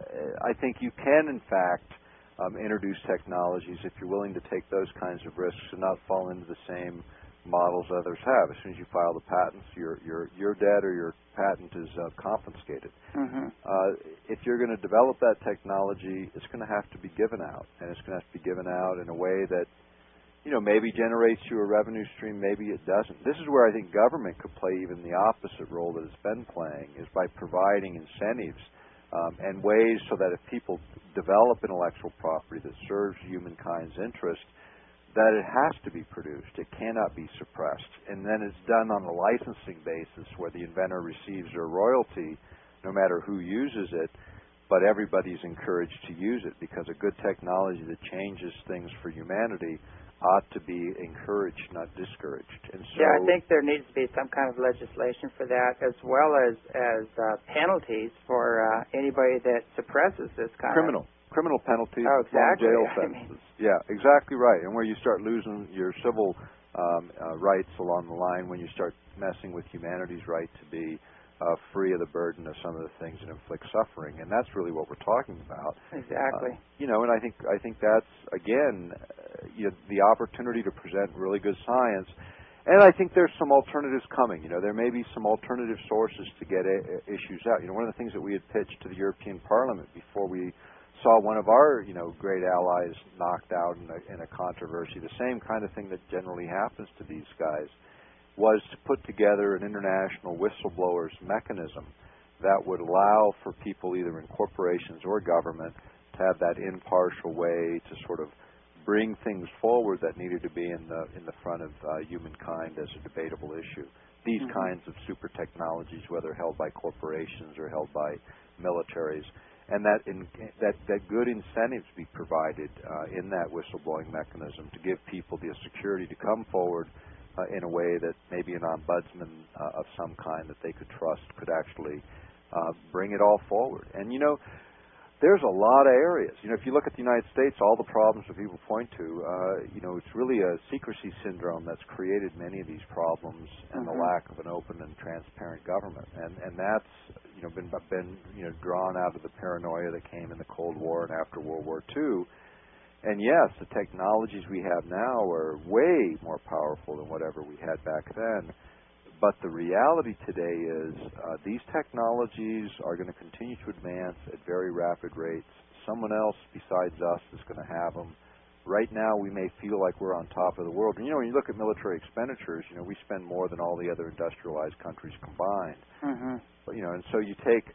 I think you can, in fact, um, introduce technologies if you're willing to take those kinds of risks and not fall into the same models others have. As soon as you file the patents, your your your debt or your patent is uh, confiscated. Mm-hmm. Uh, if you're going to develop that technology, it's going to have to be given out, and it's going to have to be given out in a way that, you know, maybe generates you a revenue stream, maybe it doesn't. This is where I think government could play even the opposite role that it's been playing, is by providing incentives um, and ways so that if people develop intellectual property that serves humankind's interest, that it has to be produced. It cannot be suppressed. And then it's done on a licensing basis where the inventor receives their royalty no matter who uses it, but everybody's encouraged to use it, because a good technology that changes things for humanity ought to be encouraged, not discouraged. And so, yeah, I think there needs to be some kind of legislation for that, as well as as uh, penalties for uh, anybody that suppresses this kind criminal. of Criminal penalties, oh, exactly. jail I sentences. mean, yeah, exactly right. And where you start losing your civil um, uh, rights along the line, when you start messing with humanity's right to be uh, free of the burden of some of the things that inflict suffering, and that's really what we're talking about. Exactly. Uh, you know, and I think I think that's again, uh, you know, the opportunity to present really good science. And I think there's some alternatives coming. You know, there may be some alternative sources to get a- issues out. You know, one of the things that we had pitched to the European Parliament before we saw one of our, you know, great allies knocked out in a, in a controversy, the same kind of thing that generally happens to these guys, was to put together an international whistleblowers mechanism that would allow for people either in corporations or government to have that impartial way to sort of bring things forward that needed to be in the in the front of uh, humankind as a debatable issue. These mm-hmm. kinds of super technologies, whether held by corporations or held by militaries, and that in, that that good incentives be provided uh, in that whistleblowing mechanism to give people the security to come forward uh, in a way that maybe an ombudsman uh, of some kind that they could trust could actually uh, bring it all forward. And you know, there's a lot of areas. You know, if you look at the United States, all the problems that people point to, uh, you know, it's really a secrecy syndrome that's created many of these problems, and mm-hmm. the lack of an open and transparent government. And and that's, you know, been been you know drawn out of the paranoia that came in the Cold War and after World War Two. And yes, the technologies we have now are way more powerful than whatever we had back then. But the reality today is uh, these technologies are going to continue to advance at very rapid rates. Someone else besides us is going to have them. Right now, we may feel like we're on top of the world. And, you know, when you look at military expenditures, you know, we spend more than all the other industrialized countries combined. Mm-hmm. But, you know, and so you take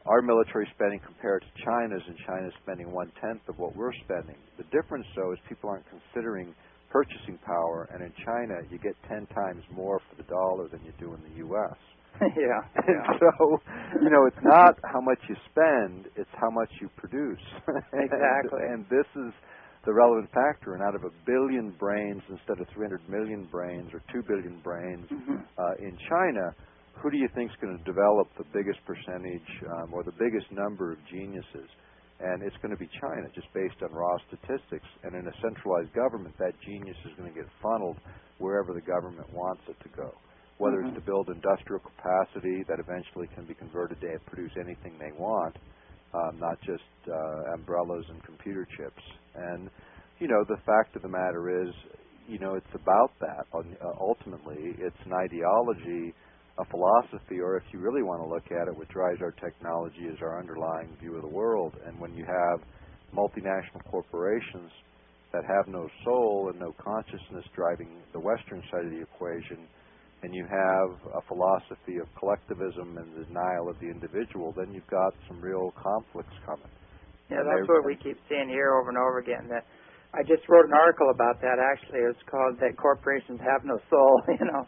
our military spending compared to China's, and China's spending one-tenth of what we're spending. The difference, though, is people aren't considering purchasing power, and in China, you get ten times more for the dollar than you do in the U S yeah. And yeah. so, you know, it's not how much you spend, it's how much you produce. Exactly. and, and this is the relevant factor. And out of a billion brains instead of three hundred million brains or two billion brains mm-hmm. uh, in China, who do you think is going to develop the biggest percentage um, or the biggest number of geniuses? And it's going to be China, just based on raw statistics. And in a centralized government, that genius is going to get funneled wherever the government wants it to go, whether mm-hmm. it's to build industrial capacity that eventually can be converted to produce anything they want, um, not just uh, umbrellas and computer chips. And, you know, the fact of the matter is, you know, it's about that. Uh, ultimately, it's an ideology, a philosophy, or if you really want to look at it, what drives our technology is our underlying view of the world. And when you have multinational corporations that have no soul and no consciousness driving the Western side of the equation, and you have a philosophy of collectivism and the denial of the individual, then you've got some real conflicts coming. Yeah, that's what we keep seeing here over and over again. That I just wrote an article about that, actually. It's called "That Corporations Have No Soul," you know.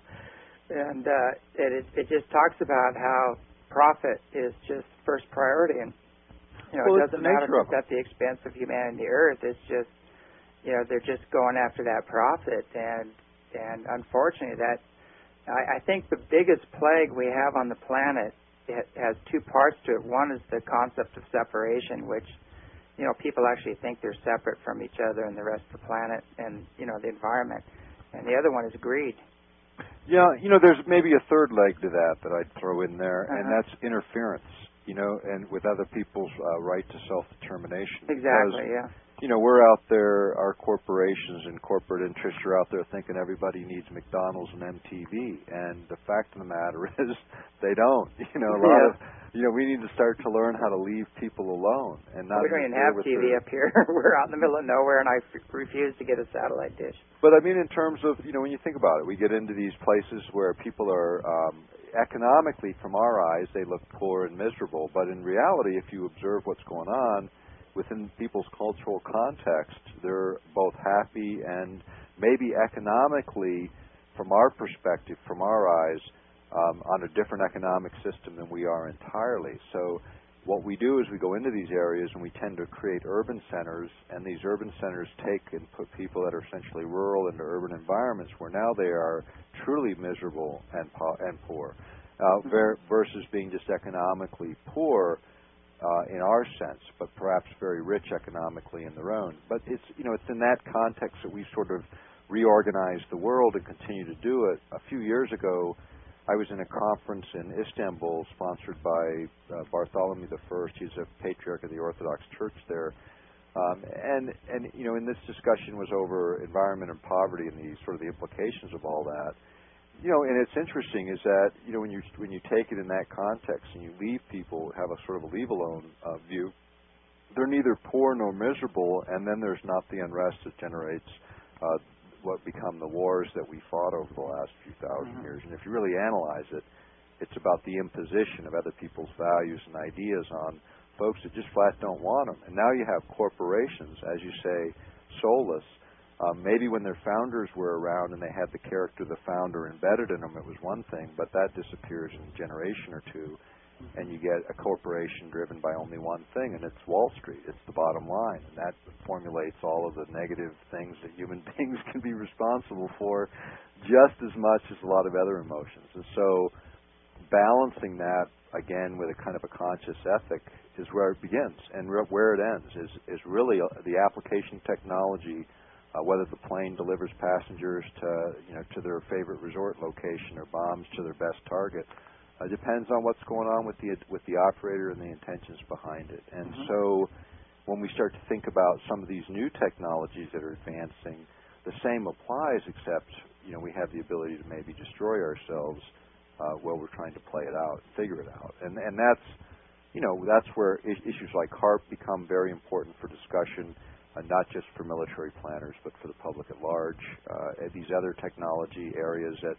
And uh, it it just talks about how profit is just first priority, and you know well, it doesn't matter if it's at the expense of humanity and the earth. It's just you know they're just going after that profit, and and unfortunately that I, I think the biggest plague we have on the planet, it has two parts to it. One is the concept of separation, which you know people actually think they're separate from each other and the rest of the planet and you know the environment, and the other one is greed. Yeah, you know, there's maybe a third leg to that that I'd throw in there, uh-huh. and that's interference, you know, and with other people's uh, right to self-determination. Exactly, because, yeah. You know, we're out there, our corporations and corporate interests are out there thinking everybody needs McDonald's and M T V, and the fact of the matter is they don't. You know, a lot yeah. of, you know, we need to start to learn how to leave people alone and not. We don't even have T V their, up here. We're out in the middle of nowhere, and I f- refuse to get a satellite dish. But I mean, in terms of, you know, when you think about it, we get into these places where people are um, economically, from our eyes, they look poor and miserable. But in reality, if you observe what's going on within people's cultural context, they're both happy and maybe economically, from our perspective, from our eyes, um, on a different economic system than we are entirely. So what we do is we go into these areas and we tend to create urban centers, and these urban centers take and put people that are essentially rural into urban environments where now they are truly miserable and po- and poor, uh, ver- versus being just economically poor uh, in our sense, but perhaps very rich economically in their own. But it's you know it's in that context that we sort of reorganize the world and continue to do it. A few years ago, I was in a conference in Istanbul sponsored by uh, Bartholomew the First. He's a patriarch of the Orthodox Church there. Um, and, and, you know, in this discussion was over environment and poverty and the sort of the implications of all that. You know, and it's interesting is that, you know, when you, when you take it in that context and you leave people, have a sort of a leave alone uh, view, they're neither poor nor miserable, and then there's not the unrest that generates uh, what become the wars that we fought over the last few thousand mm-hmm. years. And if you really analyze it, it's about the imposition of other people's values and ideas on folks that just flat don't want them. And now you have corporations, as you say, soulless. Um, maybe when their founders were around and they had the character of the founder embedded in them, it was one thing, but that disappears in a generation or two, and you get a corporation driven by only one thing, and it's Wall Street. It's the bottom line, and that formulates all of the negative things that human beings can be responsible for just as much as a lot of other emotions. And so balancing that, again, with a kind of a conscious ethic is where it begins, and re- where it ends is, is really the application technology, uh, whether the plane delivers passengers to, you know, to their favorite resort location or bombs to their best target. Uh, depends on what's going on with the with the operator and the intentions behind it. And mm-hmm. so when we start to think about some of these new technologies that are advancing, the same applies, except, you know, we have the ability to maybe destroy ourselves uh, while we're trying to play it out, figure it out. And and that's, you know, that's where is- issues like HAARP become very important for discussion, uh, not just for military planners, but for the public at large. Uh, these other technology areas that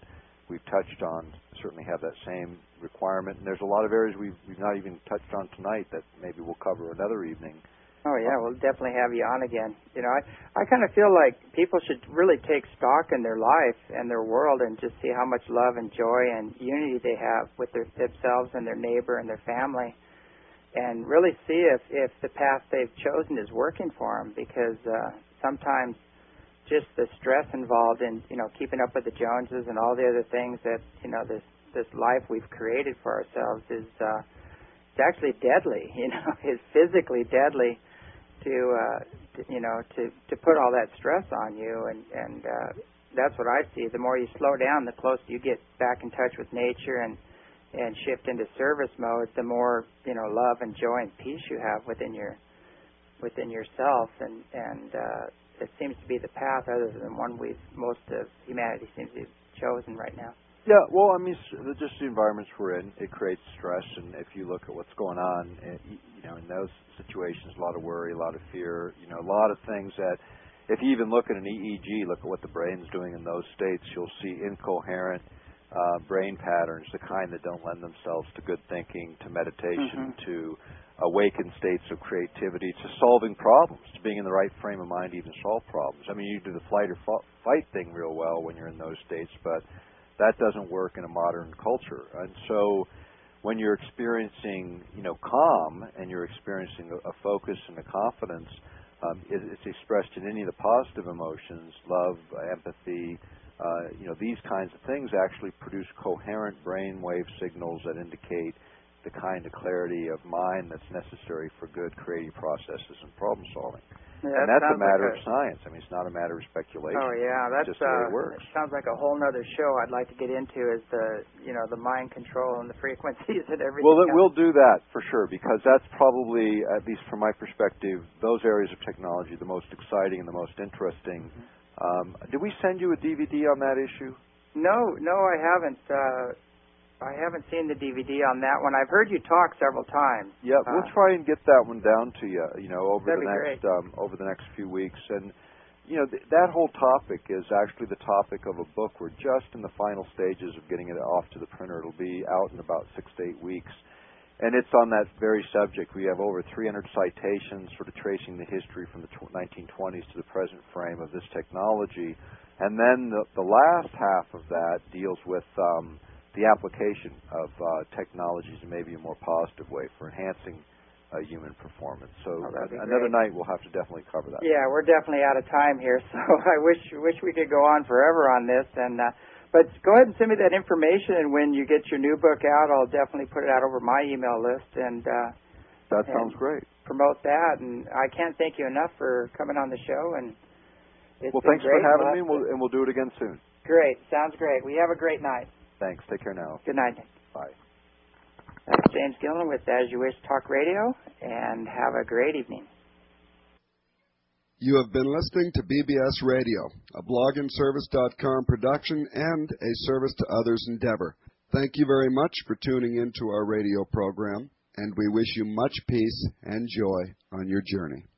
we've touched on certainly have that same requirement. And there's a lot of areas we've, we've not even touched on tonight that maybe we'll cover another evening. Oh, yeah, we'll definitely have you on again. You know, I, I kind of feel like people should really take stock in their life and their world and just see how much love and joy and unity they have with their, themselves and their neighbor and their family, and really see if, if the path they've chosen is working for them, because uh, sometimes just the stress involved in, you know, keeping up with the Joneses and all the other things that, you know, this, this life we've created for ourselves is uh, it's actually deadly, you know, it's physically deadly. To, uh, to you know to, to put all that stress on you, and and uh, that's what I see. The more you slow down, the closer you get back in touch with nature and and shift into service mode, the more, you know, love and joy and peace you have within your within yourself, and and uh, it seems to be the path, other than one we've most of humanity seems to have chosen right now. Yeah, well, I mean, just the environments we're in, it creates stress, and if you look at what's going on, you know, in those situations, a lot of worry, a lot of fear, you know, a lot of things that, if you even look at an E E G, look at what the brain's doing in those states, you'll see incoherent uh, brain patterns, the kind that don't lend themselves to good thinking, to meditation, mm-hmm. to awakened states of creativity, to solving problems, to being in the right frame of mind to even solve problems. I mean, you do the flight or fight thing real well when you're in those states, but that doesn't work in a modern culture. And so when you're experiencing, you know, calm, and you're experiencing a, a focus and a confidence, um, it, it's expressed in any of the positive emotions, love, empathy, uh, you know, these kinds of things actually produce coherent brainwave signals that indicate the kind of clarity of mind that's necessary for good creative processes and problem solving. Yeah, and that that's a matter like a, of science. I mean, it's not a matter of speculation. Oh yeah, that's it's just the way uh, it works. It sounds like a whole other show I'd like to get into, is the, you know, the mind control and the frequencies and everything. Well, else. We'll do that for sure, because that's probably, at least from my perspective, those areas of technology the most exciting and the most interesting. Mm-hmm. Um, did we send you a D V D on that issue? No, no, I haven't. Uh, I haven't seen the D V D on that one. I've heard you talk several times. Yeah, uh, we'll try and get that one down to you, you know, over the next great. um, over the next few weeks. And you know, th- that whole topic is actually the topic of a book. We're just in the final stages of getting it off to the printer. It'll be out in about six to eight weeks, and it's on that very subject. We have over three hundred citations, sort of tracing the history from the tw- nineteen twenties to the present frame of this technology. And then the, the last half of that deals with um, the application of uh, technologies in maybe a more positive way for enhancing uh, human performance. So oh, uh, another great. night we'll have to definitely cover that. Yeah, we're definitely out of time here, so I wish wish we could go on forever on this. And uh, but go ahead and send me that information, and when you get your new book out, I'll definitely put it out over my email list. And uh, that sounds and great. Promote that, and I can't thank you enough for coming on the show. And it's well, been thanks great. for having we'll me, and we'll, and we'll do it again soon. Great, sounds great. We have a great night. Thanks. Take care now. Good night. Bye. That's James Gillen with As You Wish Talk Radio, and have a great evening. You have been listening to B B S Radio, a blog and service dot com production and a service to others endeavor. Thank you very much for tuning in to our radio program, and we wish you much peace and joy on your journey.